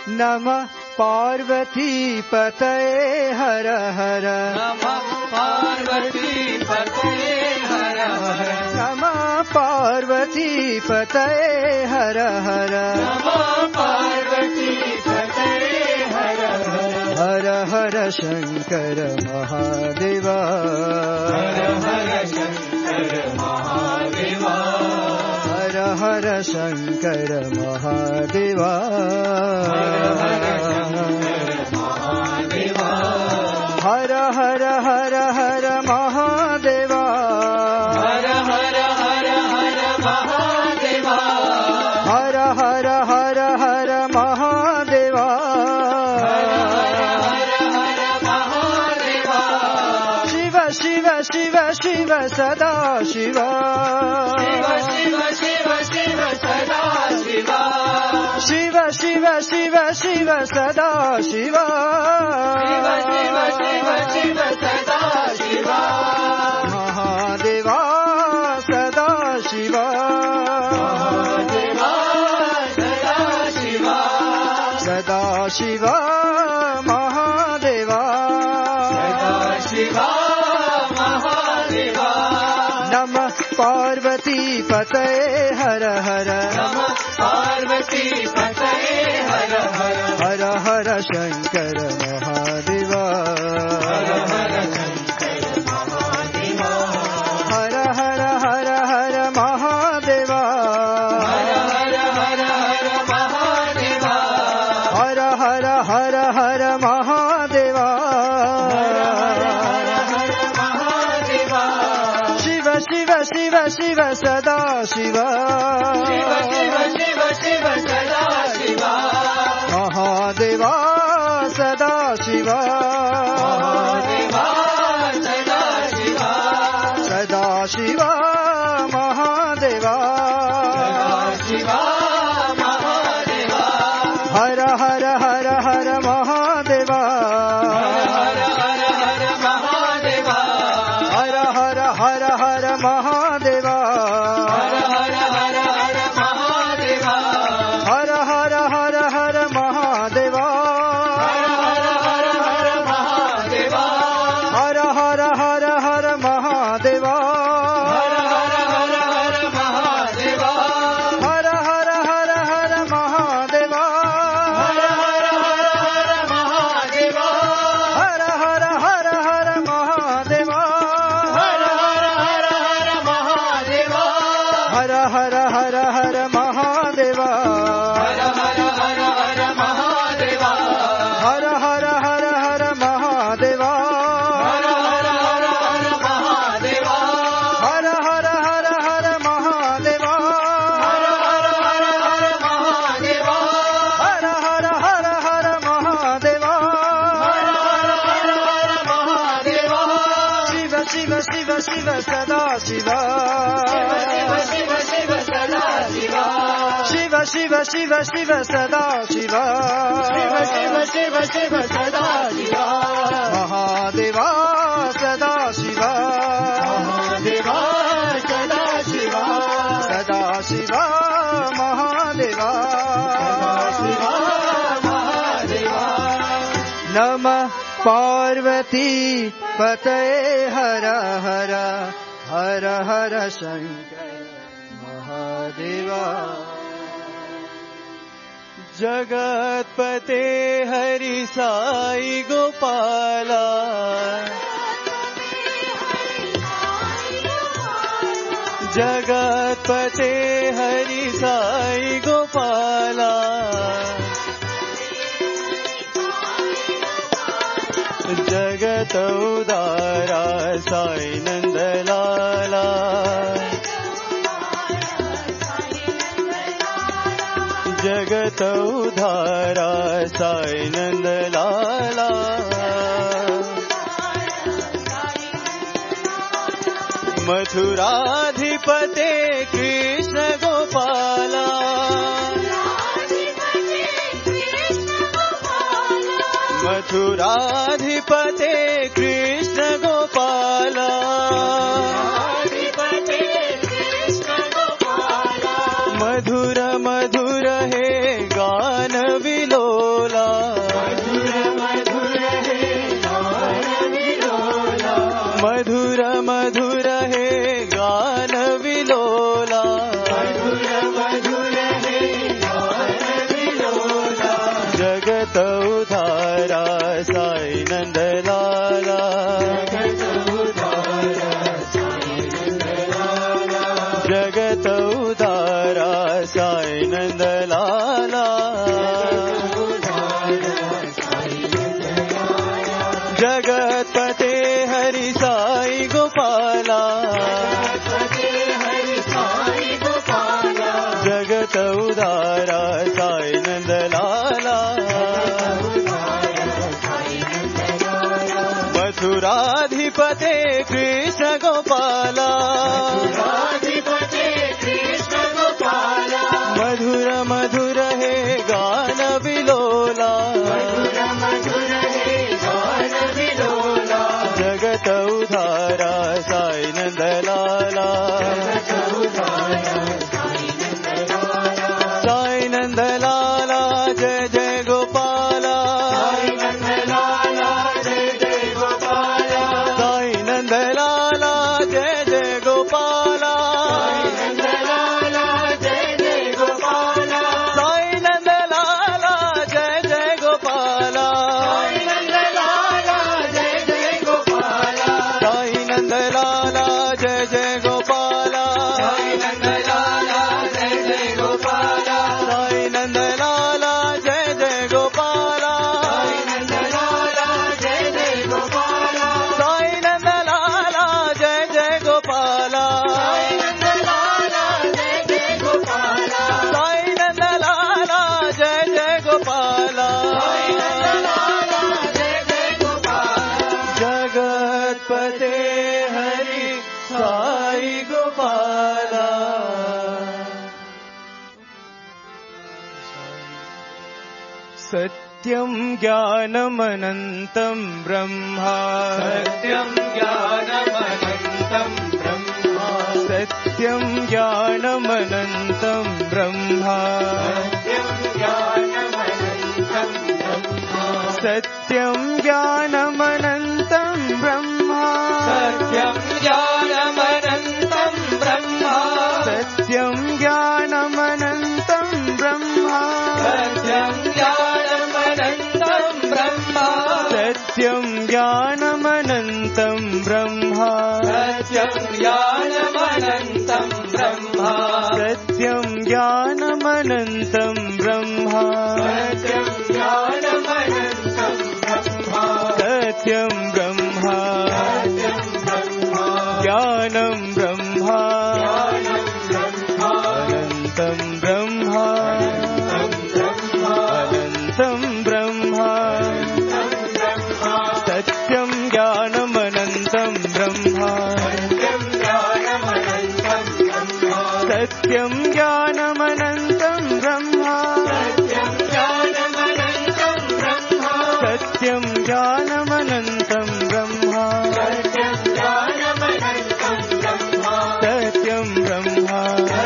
Speaker 5: नमः पार्वती पतये हर हर
Speaker 4: नमः पार्वती पतये हर हर
Speaker 5: नमः पार्वती पतये हर हर
Speaker 4: नमः पार्वती पतये हर हर
Speaker 5: हर हर शंकर महादेवा
Speaker 4: हर हर शंकर महादेवा
Speaker 5: हर हर शंकर महादेवा हर हर हर हर महादेवा
Speaker 4: हर हर हर हर महादेवा
Speaker 5: हर हर हर हर महादेवा शिव शिव शिव शिव सदा शिव
Speaker 4: शिव शिव शिव शिव सदा शिव
Speaker 5: शिव शिव शिव शिव सदा शिव
Speaker 4: शिव शिव शिव शिव सदा शिव
Speaker 5: महादेवा सदा शिव
Speaker 4: महादेवा सदा शिव
Speaker 5: सदा शिव महादेवा
Speaker 4: सदा शिव महादेवा
Speaker 5: नमः पार्वती पतये हर हर
Speaker 4: नमः पार्वती पतये हर हर
Speaker 5: हर हर शंकर महादेवा
Speaker 4: हर हर शंकर महादेवा
Speaker 5: हर हर हर हर महादेवा
Speaker 4: हर हर हर हर महादेवा
Speaker 5: हर हर हर हर महादेवा शिव शिव शिव शिव सदा शिव
Speaker 4: शिव शिव शिव शिव सदा शिव
Speaker 5: महादेवा सदा शिव
Speaker 4: महादेवा सदा शिव
Speaker 5: सदा शिव महादेवा
Speaker 4: शिव महादेवा
Speaker 5: हर हर हर हर महादेवा
Speaker 4: हर हर हर महादेवा
Speaker 5: हर हर हर हर महादेवा
Speaker 4: हर हर हर हर महादेवा
Speaker 5: हर हर हर हर महादेवा
Speaker 4: हर हर हर हर महादेवा
Speaker 5: हर हर हर हर महादेवा
Speaker 4: हर हर हर हर महादेवा
Speaker 5: हर हर हर हर महादेवा
Speaker 4: हर हर हर हर महादेवा
Speaker 5: हर हर हर हर महादेवा
Speaker 4: हर हर हर हर महादेवा
Speaker 5: हर हर हर हर महादेवा
Speaker 4: हर हर हर हर महादेवा
Speaker 5: हर हर हर हर महादेवा
Speaker 4: हर हर हर हर महादेवा
Speaker 5: हर हर हर हर महादेवा
Speaker 4: शिव शिव शिव शिव सदा शिव
Speaker 5: शिव शिव शिव सदा शिव
Speaker 4: शिव शिव शिव शिव सदा शिव
Speaker 5: शिव शिव शिव शिव सदा शिव
Speaker 4: महादेवा सदा शिव
Speaker 5: महादेवा सदा शिव
Speaker 4: सदा शिव महादेवा
Speaker 5: शिव महादेवा
Speaker 4: नमः पार्वती पतये हर हर हर हर शंकर महादेवा जगतपते हरि साई गोपाला जगतपते हरि साई गोपाला जगत उदारा साई नंदलाला जगत उधारा साई नंदलाला मथुराधिपते कृष्ण गोपाला मथुराधिपते कृष्ण गोपाला मधुर मधुर हे गान विलोला
Speaker 5: जगत उधारा साई नंद लाला, जगत उधारा साई नंद लाला, जगत पते हरि साई गोपाला, जगत उधारा साई नंद लाला, मथुराधिपते कृष्ण गोपाला, मधुर मधुर हे गान विलोला, जगत उधारा साई नंद लाला, साई नंद लाला जय जय गोपाला, साई नंद लाला जय जय गोपाला, साई नंद लाला जय जय गोपाला, साई नंद लाला जय जय गोपाला, साई नंद लाला जय जय गोपाला, साई नंद लाला जय जय गोपाला, साई नंद लाला जय जय गोपाला, साई नंद लाला जय जय गोपाला, साई नंद लाला जय जय गोपाला, साई नंद लाला जय जय गोपाला, साई नंद लाला जय जय गोपाला, साई नंद लाला जय जय गोपाला, साई नंद लाला जय जय गोपाला, साई नंद लाला जय जय गोपाला, जगत पते हरि साई गोपाला। सत्यं ज्ञानमनन्तं ब्रह्मा, सत्यं ज्ञानमनन्तं ब्रह्मा, सत्यं ज्ञानमनन्तं ब्रह्मा, सत्यं ज्ञानमनन्तं ब्रह्मा, सत्यं ज्ञानमनन्तं ब्रह्मा, सत्यं ज्ञानमनन्तं ब्रह्मा, सत्यं ज्ञानमनन्तं ब्रह्मा, सत्यं ज्ञानमनन्तं ब्रह्मा, सत्यं ज्ञानमनन्तं ब्रह्मा, सत्यं ज्ञानमनन्तं ब्रह्मा, सत्यं ज्ञानमनन्तं ब्रह्मा, सत्यं ब्रह्मा, ज्ञानं ब्रह्मा, अनन्तं ब्रह्मा, अनन्तं ब्रह्मा, सत्यं ज्ञानमनन्तं ब्रह्मा, सत्यं ज्ञानमनन्तं ब्रह्मा, सत्यं ज्ञानमनन्तं ब्रह्मा, सत्यं ब्रह्मा,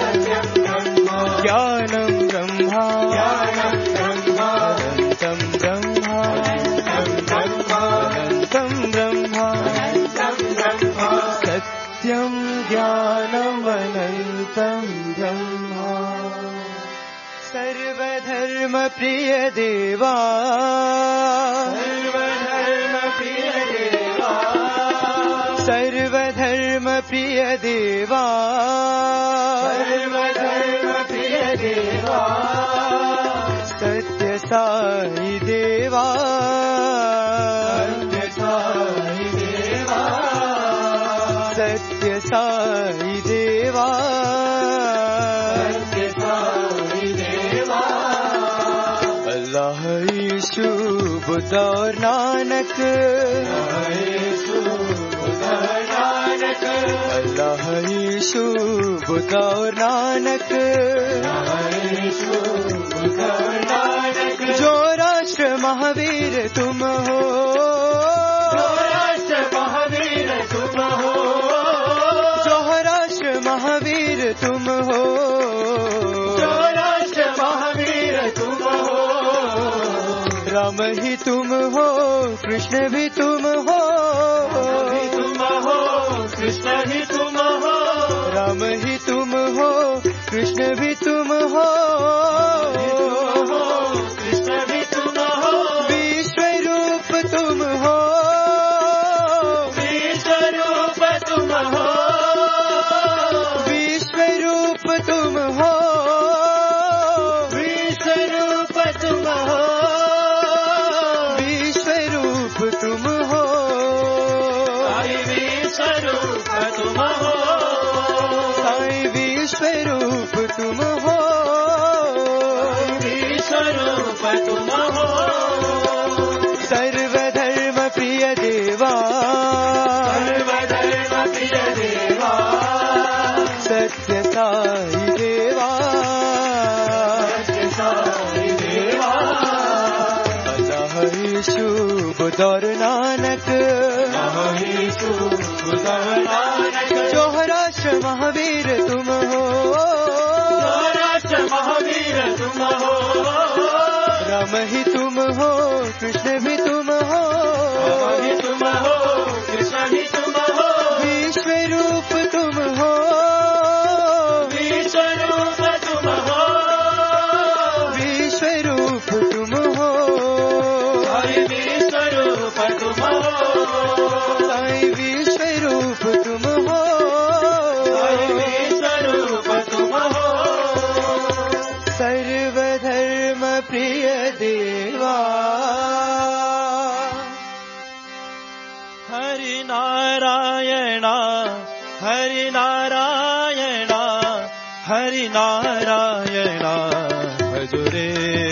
Speaker 5: ज्ञानं ब्रह्मा, अनन्तं ब्रह्मा, अनन्तं ब्रह्मा, सत्यं ज्ञानमनन्तं ब्रह्मा। सर्वधर्म प्रिय देवा, सर्वधर्म प्रिय देवा, सर्वधर्म प्रिय देवा, सर्वधर्म प्रिय देवा, सत्य साई देवा, सत्य साई देवा, सत्य साई देवा, सत्य साई देवा, अल्लाह यीशु बुद्ध और नानक, अल्लाह यीशु बुद्ध और नानक, जो राष्ट्र महावीर तुम हो, जो राष्ट्र महावीर तुम हो, जो राष्ट्र महावीर तुम हो, जो राष्ट्र महावीर तुम हो, राम ही तुम हो, कृष्ण भी तुम हो, तुम हो, कृष्ण ही तुम हो, राम ही तुम हो, कृष्ण भी तुम हो, कृष्ण भी तुम हो, तुम हो, साईं विश्वरूप तुम हो, विश्वरूप तुम हो, सर्वधर्म प्रिय देवा, सर्वधर्म प्रिय देवा, सत्य साई देवा, सत्य साई देवा, यीशु बुदौर नानक, यीशु बुदौर नानक, जोहराश महावीर तुम हो, जोहराश महावीर तुम हो, राम ही तुम हो, कृष्ण भी तुम हो, राम ही तुम हो, कृष्ण ही तुम हो, विश्वरूप तुम हो, विश्वरूप तुम हो, विश्वरूप तुम हो, साईं विश्वरूप तुम हो, साईं विश्वरूप तुम हो, साईं विश्वरूप तुम हो, सर्वधर्म प्रिय देवा, हरि नारायण हरि नारायण हरि नारायण भजुरे,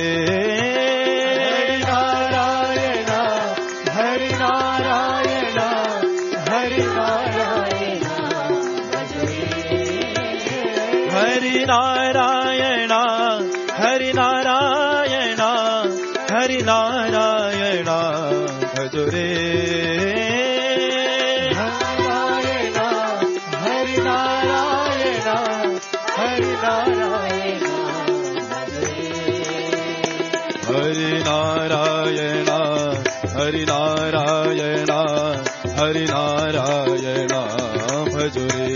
Speaker 5: हरि नारायण हरि नारायण हरि नारायण भजुरे, हरि नारायण हरि नारायण हरि नारायण भजुरे, हरि नारायण हरि नारायण हरि नारायण भजुरे,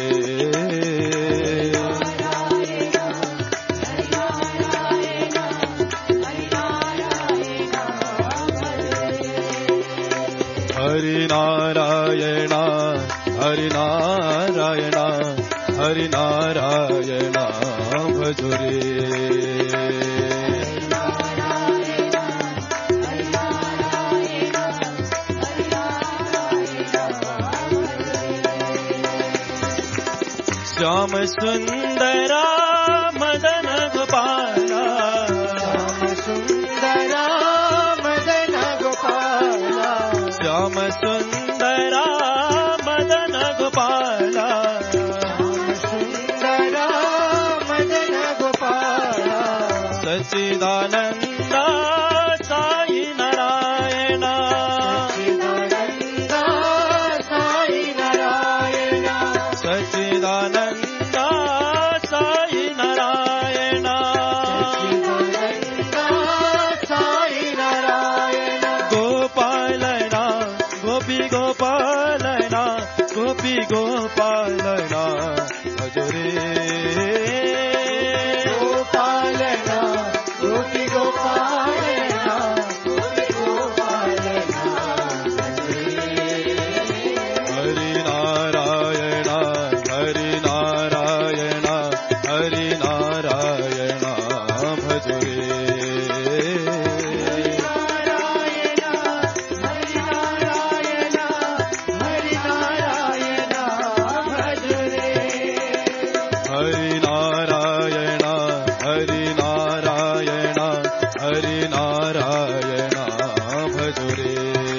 Speaker 5: हरि नारायण हरि नारायण हरि नारायण भजुरे, श्याम सुंदरा मदन गोपाला, श्याम सुंदरा मदन गोपाला, श्याम सुंदरा मदन गोपाला, श्याम सुंदरा मदन गोपाला, सच्चिदानंद साई नारायण, सच्चिदानंद साई नारायण, सच्चिदानंद साई नारायण, सच्चिदानंद साई नारायण, गोपालना गोपी गोपालना गोपी गोपालना भजुरे, गोपालना गोपी गोपालना गोपी गोपालना भजुरे, हरि नारायण हरि नारायण हरि नारायण भजुरे, हरि नारायण हरि नारायण हरि नारायण भजुरे,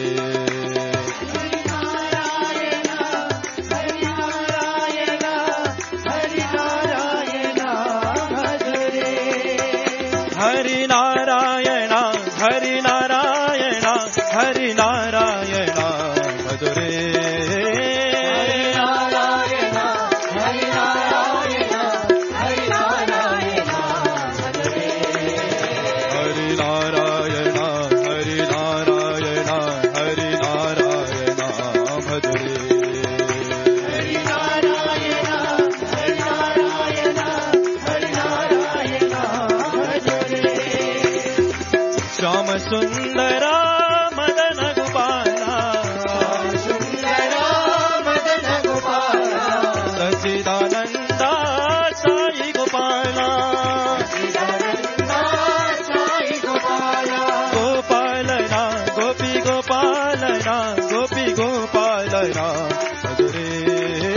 Speaker 5: हरि नारायण हरि नारायण हरि नारायण भजुरे, श्याम सुंदरा मदन गोपाला, सुंदरा मदन गोपाला, सच्चिदानंद साई गोपाला, सच्चिदानंद साई गोपाला, गोपालना गोपी गोपालना गोपी गोपालना भजुरे,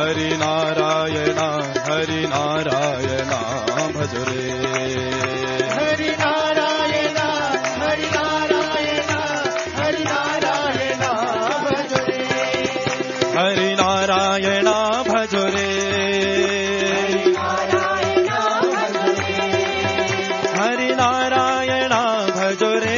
Speaker 5: हरि नारायण हरि नारायण भज रे
Speaker 4: हरि नारायण हरि नारायण हरि नारायण भज रे
Speaker 5: हरि नारायण भज रे हरि नारायण भज रे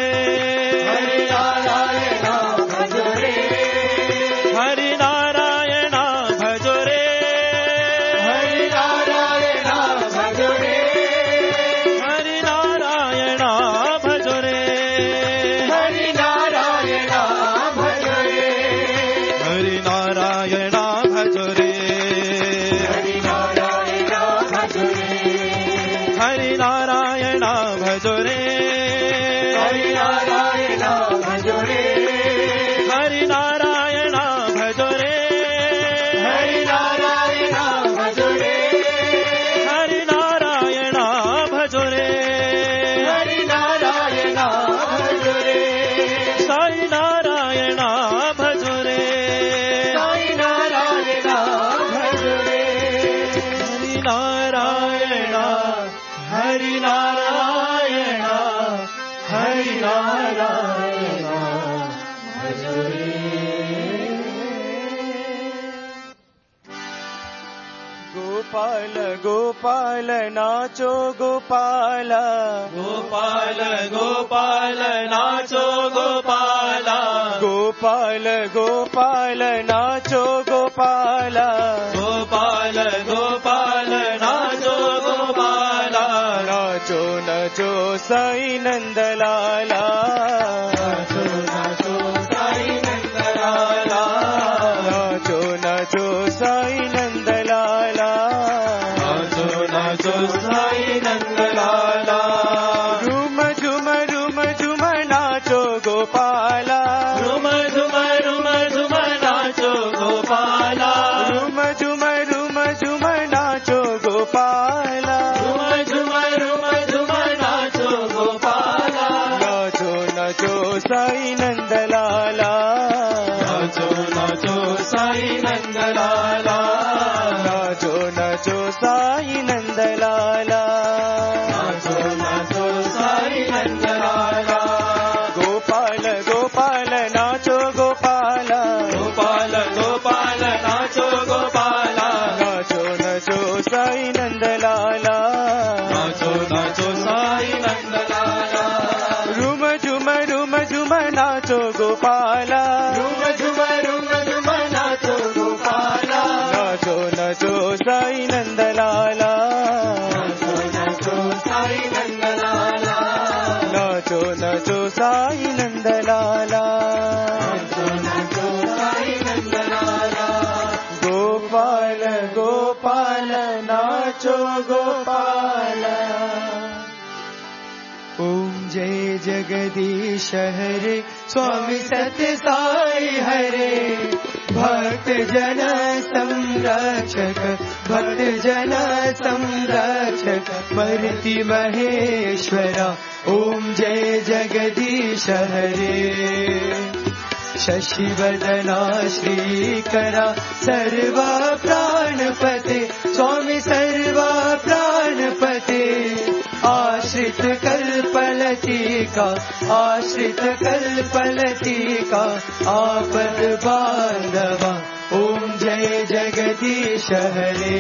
Speaker 5: गोपाल गोपाल नाचो गोपाल गोपाल गोपाल नाचो गोपाल गोपाल गोपाल नाचो गोपाल गोपाल गोपाल नाचो गोपाल नाचो नाचो साई नंदलाला नाचो नाचो साई नंदलाला नाचो नाचो साई नंदलाला नाचो नाचो साई नंदलाला झूम झूम झूम झूम नाचो गोपाला झूम झूम झूम झूम नाचो गोपाला झूम झूम झूम झूम नाचो गोपाला झूम झूम झूम झूम नाचो गोपाला नाचो नाचो साई नंदलाला नाचो नाचो साई नंदलाला नाचो नाचो साई नंदलाला नाचो नाचो साई नंदलाला गोपाल गोपाल नाचो गोपाल गोपाल गोपाल नाचो गोपाल नाचो नाचो साई नंदलाला नाचो नाचो साई नंदलाला रूम झुम रूम झुम नाचो गोपाल रूम झुम रूम झुम नाचो गोपाल नाचो नाचो साई नंदलाला नाचो नाचो साई नंदलाला नाचो नाचो साई नंदलाला नाचो नाचो साई नंदलाला गोपाल गोपाल नाचो गोपाल ओम जय जगदीश हरे स्वामी सत्य साई हरे भक्त जन संरक्षक भक्त जन संरक्षक मर्ति महेश्वरा ओम जय जगदीश हरे शशिवदना श्रीकरा सर्वा प्राणपते स्वामी सर्वा प्राणपते आश्रित कल्पलतिका आश्रित कल्पलतिका आपद बांधवा ओम जय जगदीश हरे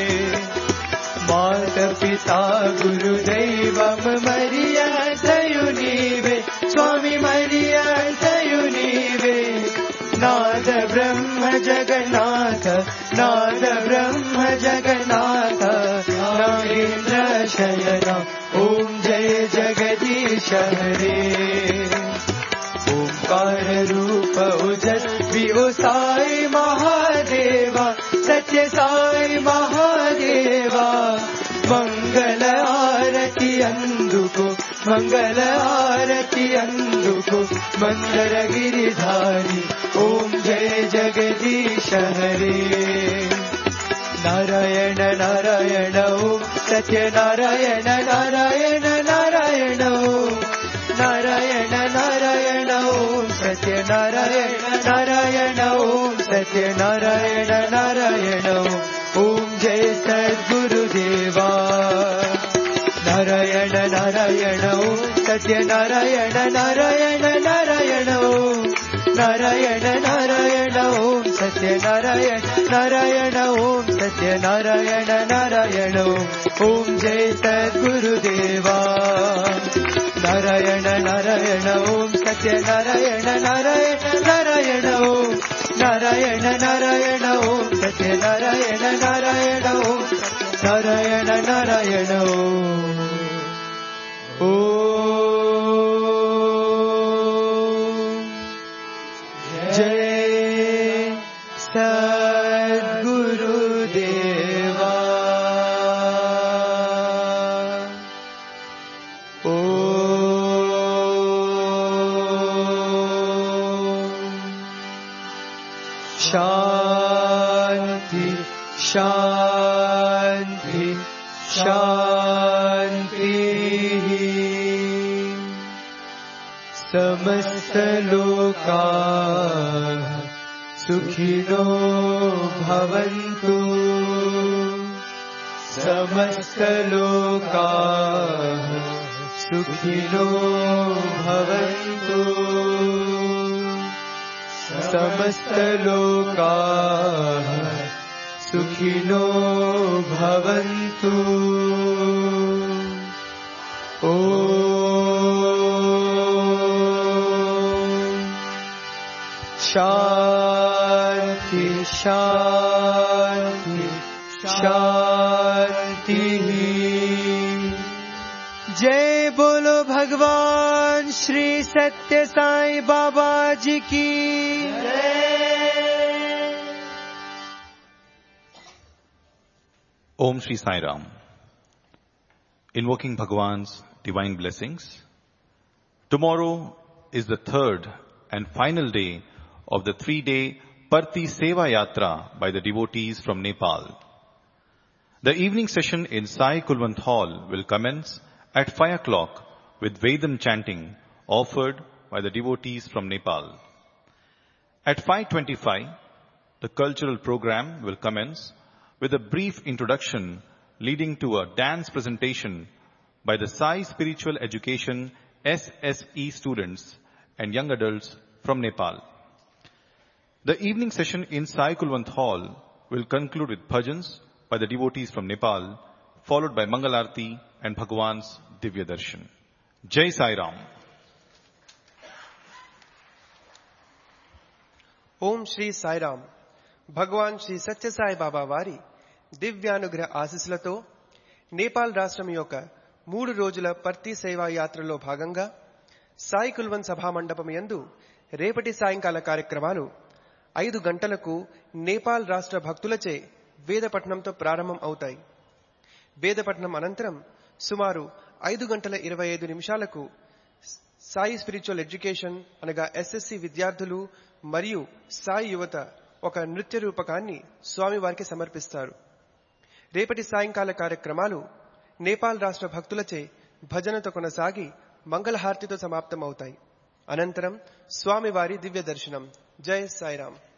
Speaker 5: मात पिता गुरुदैवम मरिया दयुनीवे स्वामी मरिया दयुनीवे नाद ब्रह्म जगन्नाथ नाद ब्रह्म जगन्नाथ नागेन्द्र शयना ओम जय जगदीश हरे ओंकार रूप ओजस विभो साई महादेवा सत्य साई महादेवा मंगल आरती अंदुको मंगल आरती अंदुको मंदर गिरिधारी ओम जय जगदीश हरे नारायण नारायण ओम सत्य नारायण नारायण नारायण ओम नारायण नारायण ओम सत्य नारायण नारायण ओम सत्यनारायण नारायण ओम जय सद्गुरुदेवा नारायण नारायण ओम सत्यनारायण नारायण नारायण ओम नारायण नारायण ओम सत्यनारायण नारायण ओम सत्यनारायण नारायण ओम जय सद्गुरुदेवा नारायण नारायण ओम सत्यनारायण नारायण नारायण ओम नारायण नारायण ओम सत्यनारायण नारायण ओम नारायण नारायण ओम जय सद्गुरुदेवा शांति शांति शांति समस्त लोकाः सुखिनो भवन्तु समस्त लोकाः सुखिनो भवन्तु समस्त लोकाः सुखिनो भवन्तु ओम शांति शांति शांति जय बोलो भगवान श्री सत्य साईं बाबा जी की
Speaker 7: Om Shri Sai Ram. Invoking Bhagwan's divine blessings. Tomorrow is the third and final day of the three-day Parti Seva Yatra by the devotees from Nepal. The evening session in Sai Kulwant Hall will commence at five o'clock with Vedam chanting offered by the devotees from Nepal. At five twenty-five, the cultural program will commence with a brief introduction leading to a dance presentation by the Sai Spiritual Education S S E students and young adults from Nepal. The evening session in Sai Kulwant Hall will conclude with bhajans by the devotees from Nepal, followed by Mangalarti and Bhagwan's Divya Darshan. Jai Sai Ram.
Speaker 8: ओम श्री साईराम భగవాన్ శ్రీ సత్యసాయి బాబా వారి దివ్యానుగ్రహ ఆశీస్సులతో నేపాల్ రాష్ట్రం యొక్క మూడు రోజుల పర్తి సేవా యాత్రలో భాగంగా సాయి కుల్వన్ సభా మండపం యందు రేపటి సాయంకాల కార్యక్రమాలు ఐదు గంటలకు నేపాల్ రాష్ట్ర భక్తులచే వేదపట్నంతో ప్రారంభం అవుతాయి. వేదపట్నం అనంతరం సుమారు ఐదు గంటల ఇరవై ఐదు నిమిషాలకు సాయి స్పిరిచువల్ ఎడ్యుకేషన్ అనగా ఎస్ఎస్సి విద్యార్థులు మరియు సాయి యువత ఒక నృత్య రూపకాన్ని స్వామివారికి సమర్పిస్తారు. రేపటి సాయంకాల కార్యక్రమాలు నేపాల్ రాష్ట్ర భక్తులచే భజనతో కొనసాగి మంగళహారతితో సమాప్తమవుతాయి. అనంతరం స్వామివారి దివ్య దర్శనం. జై సాయిరామ్.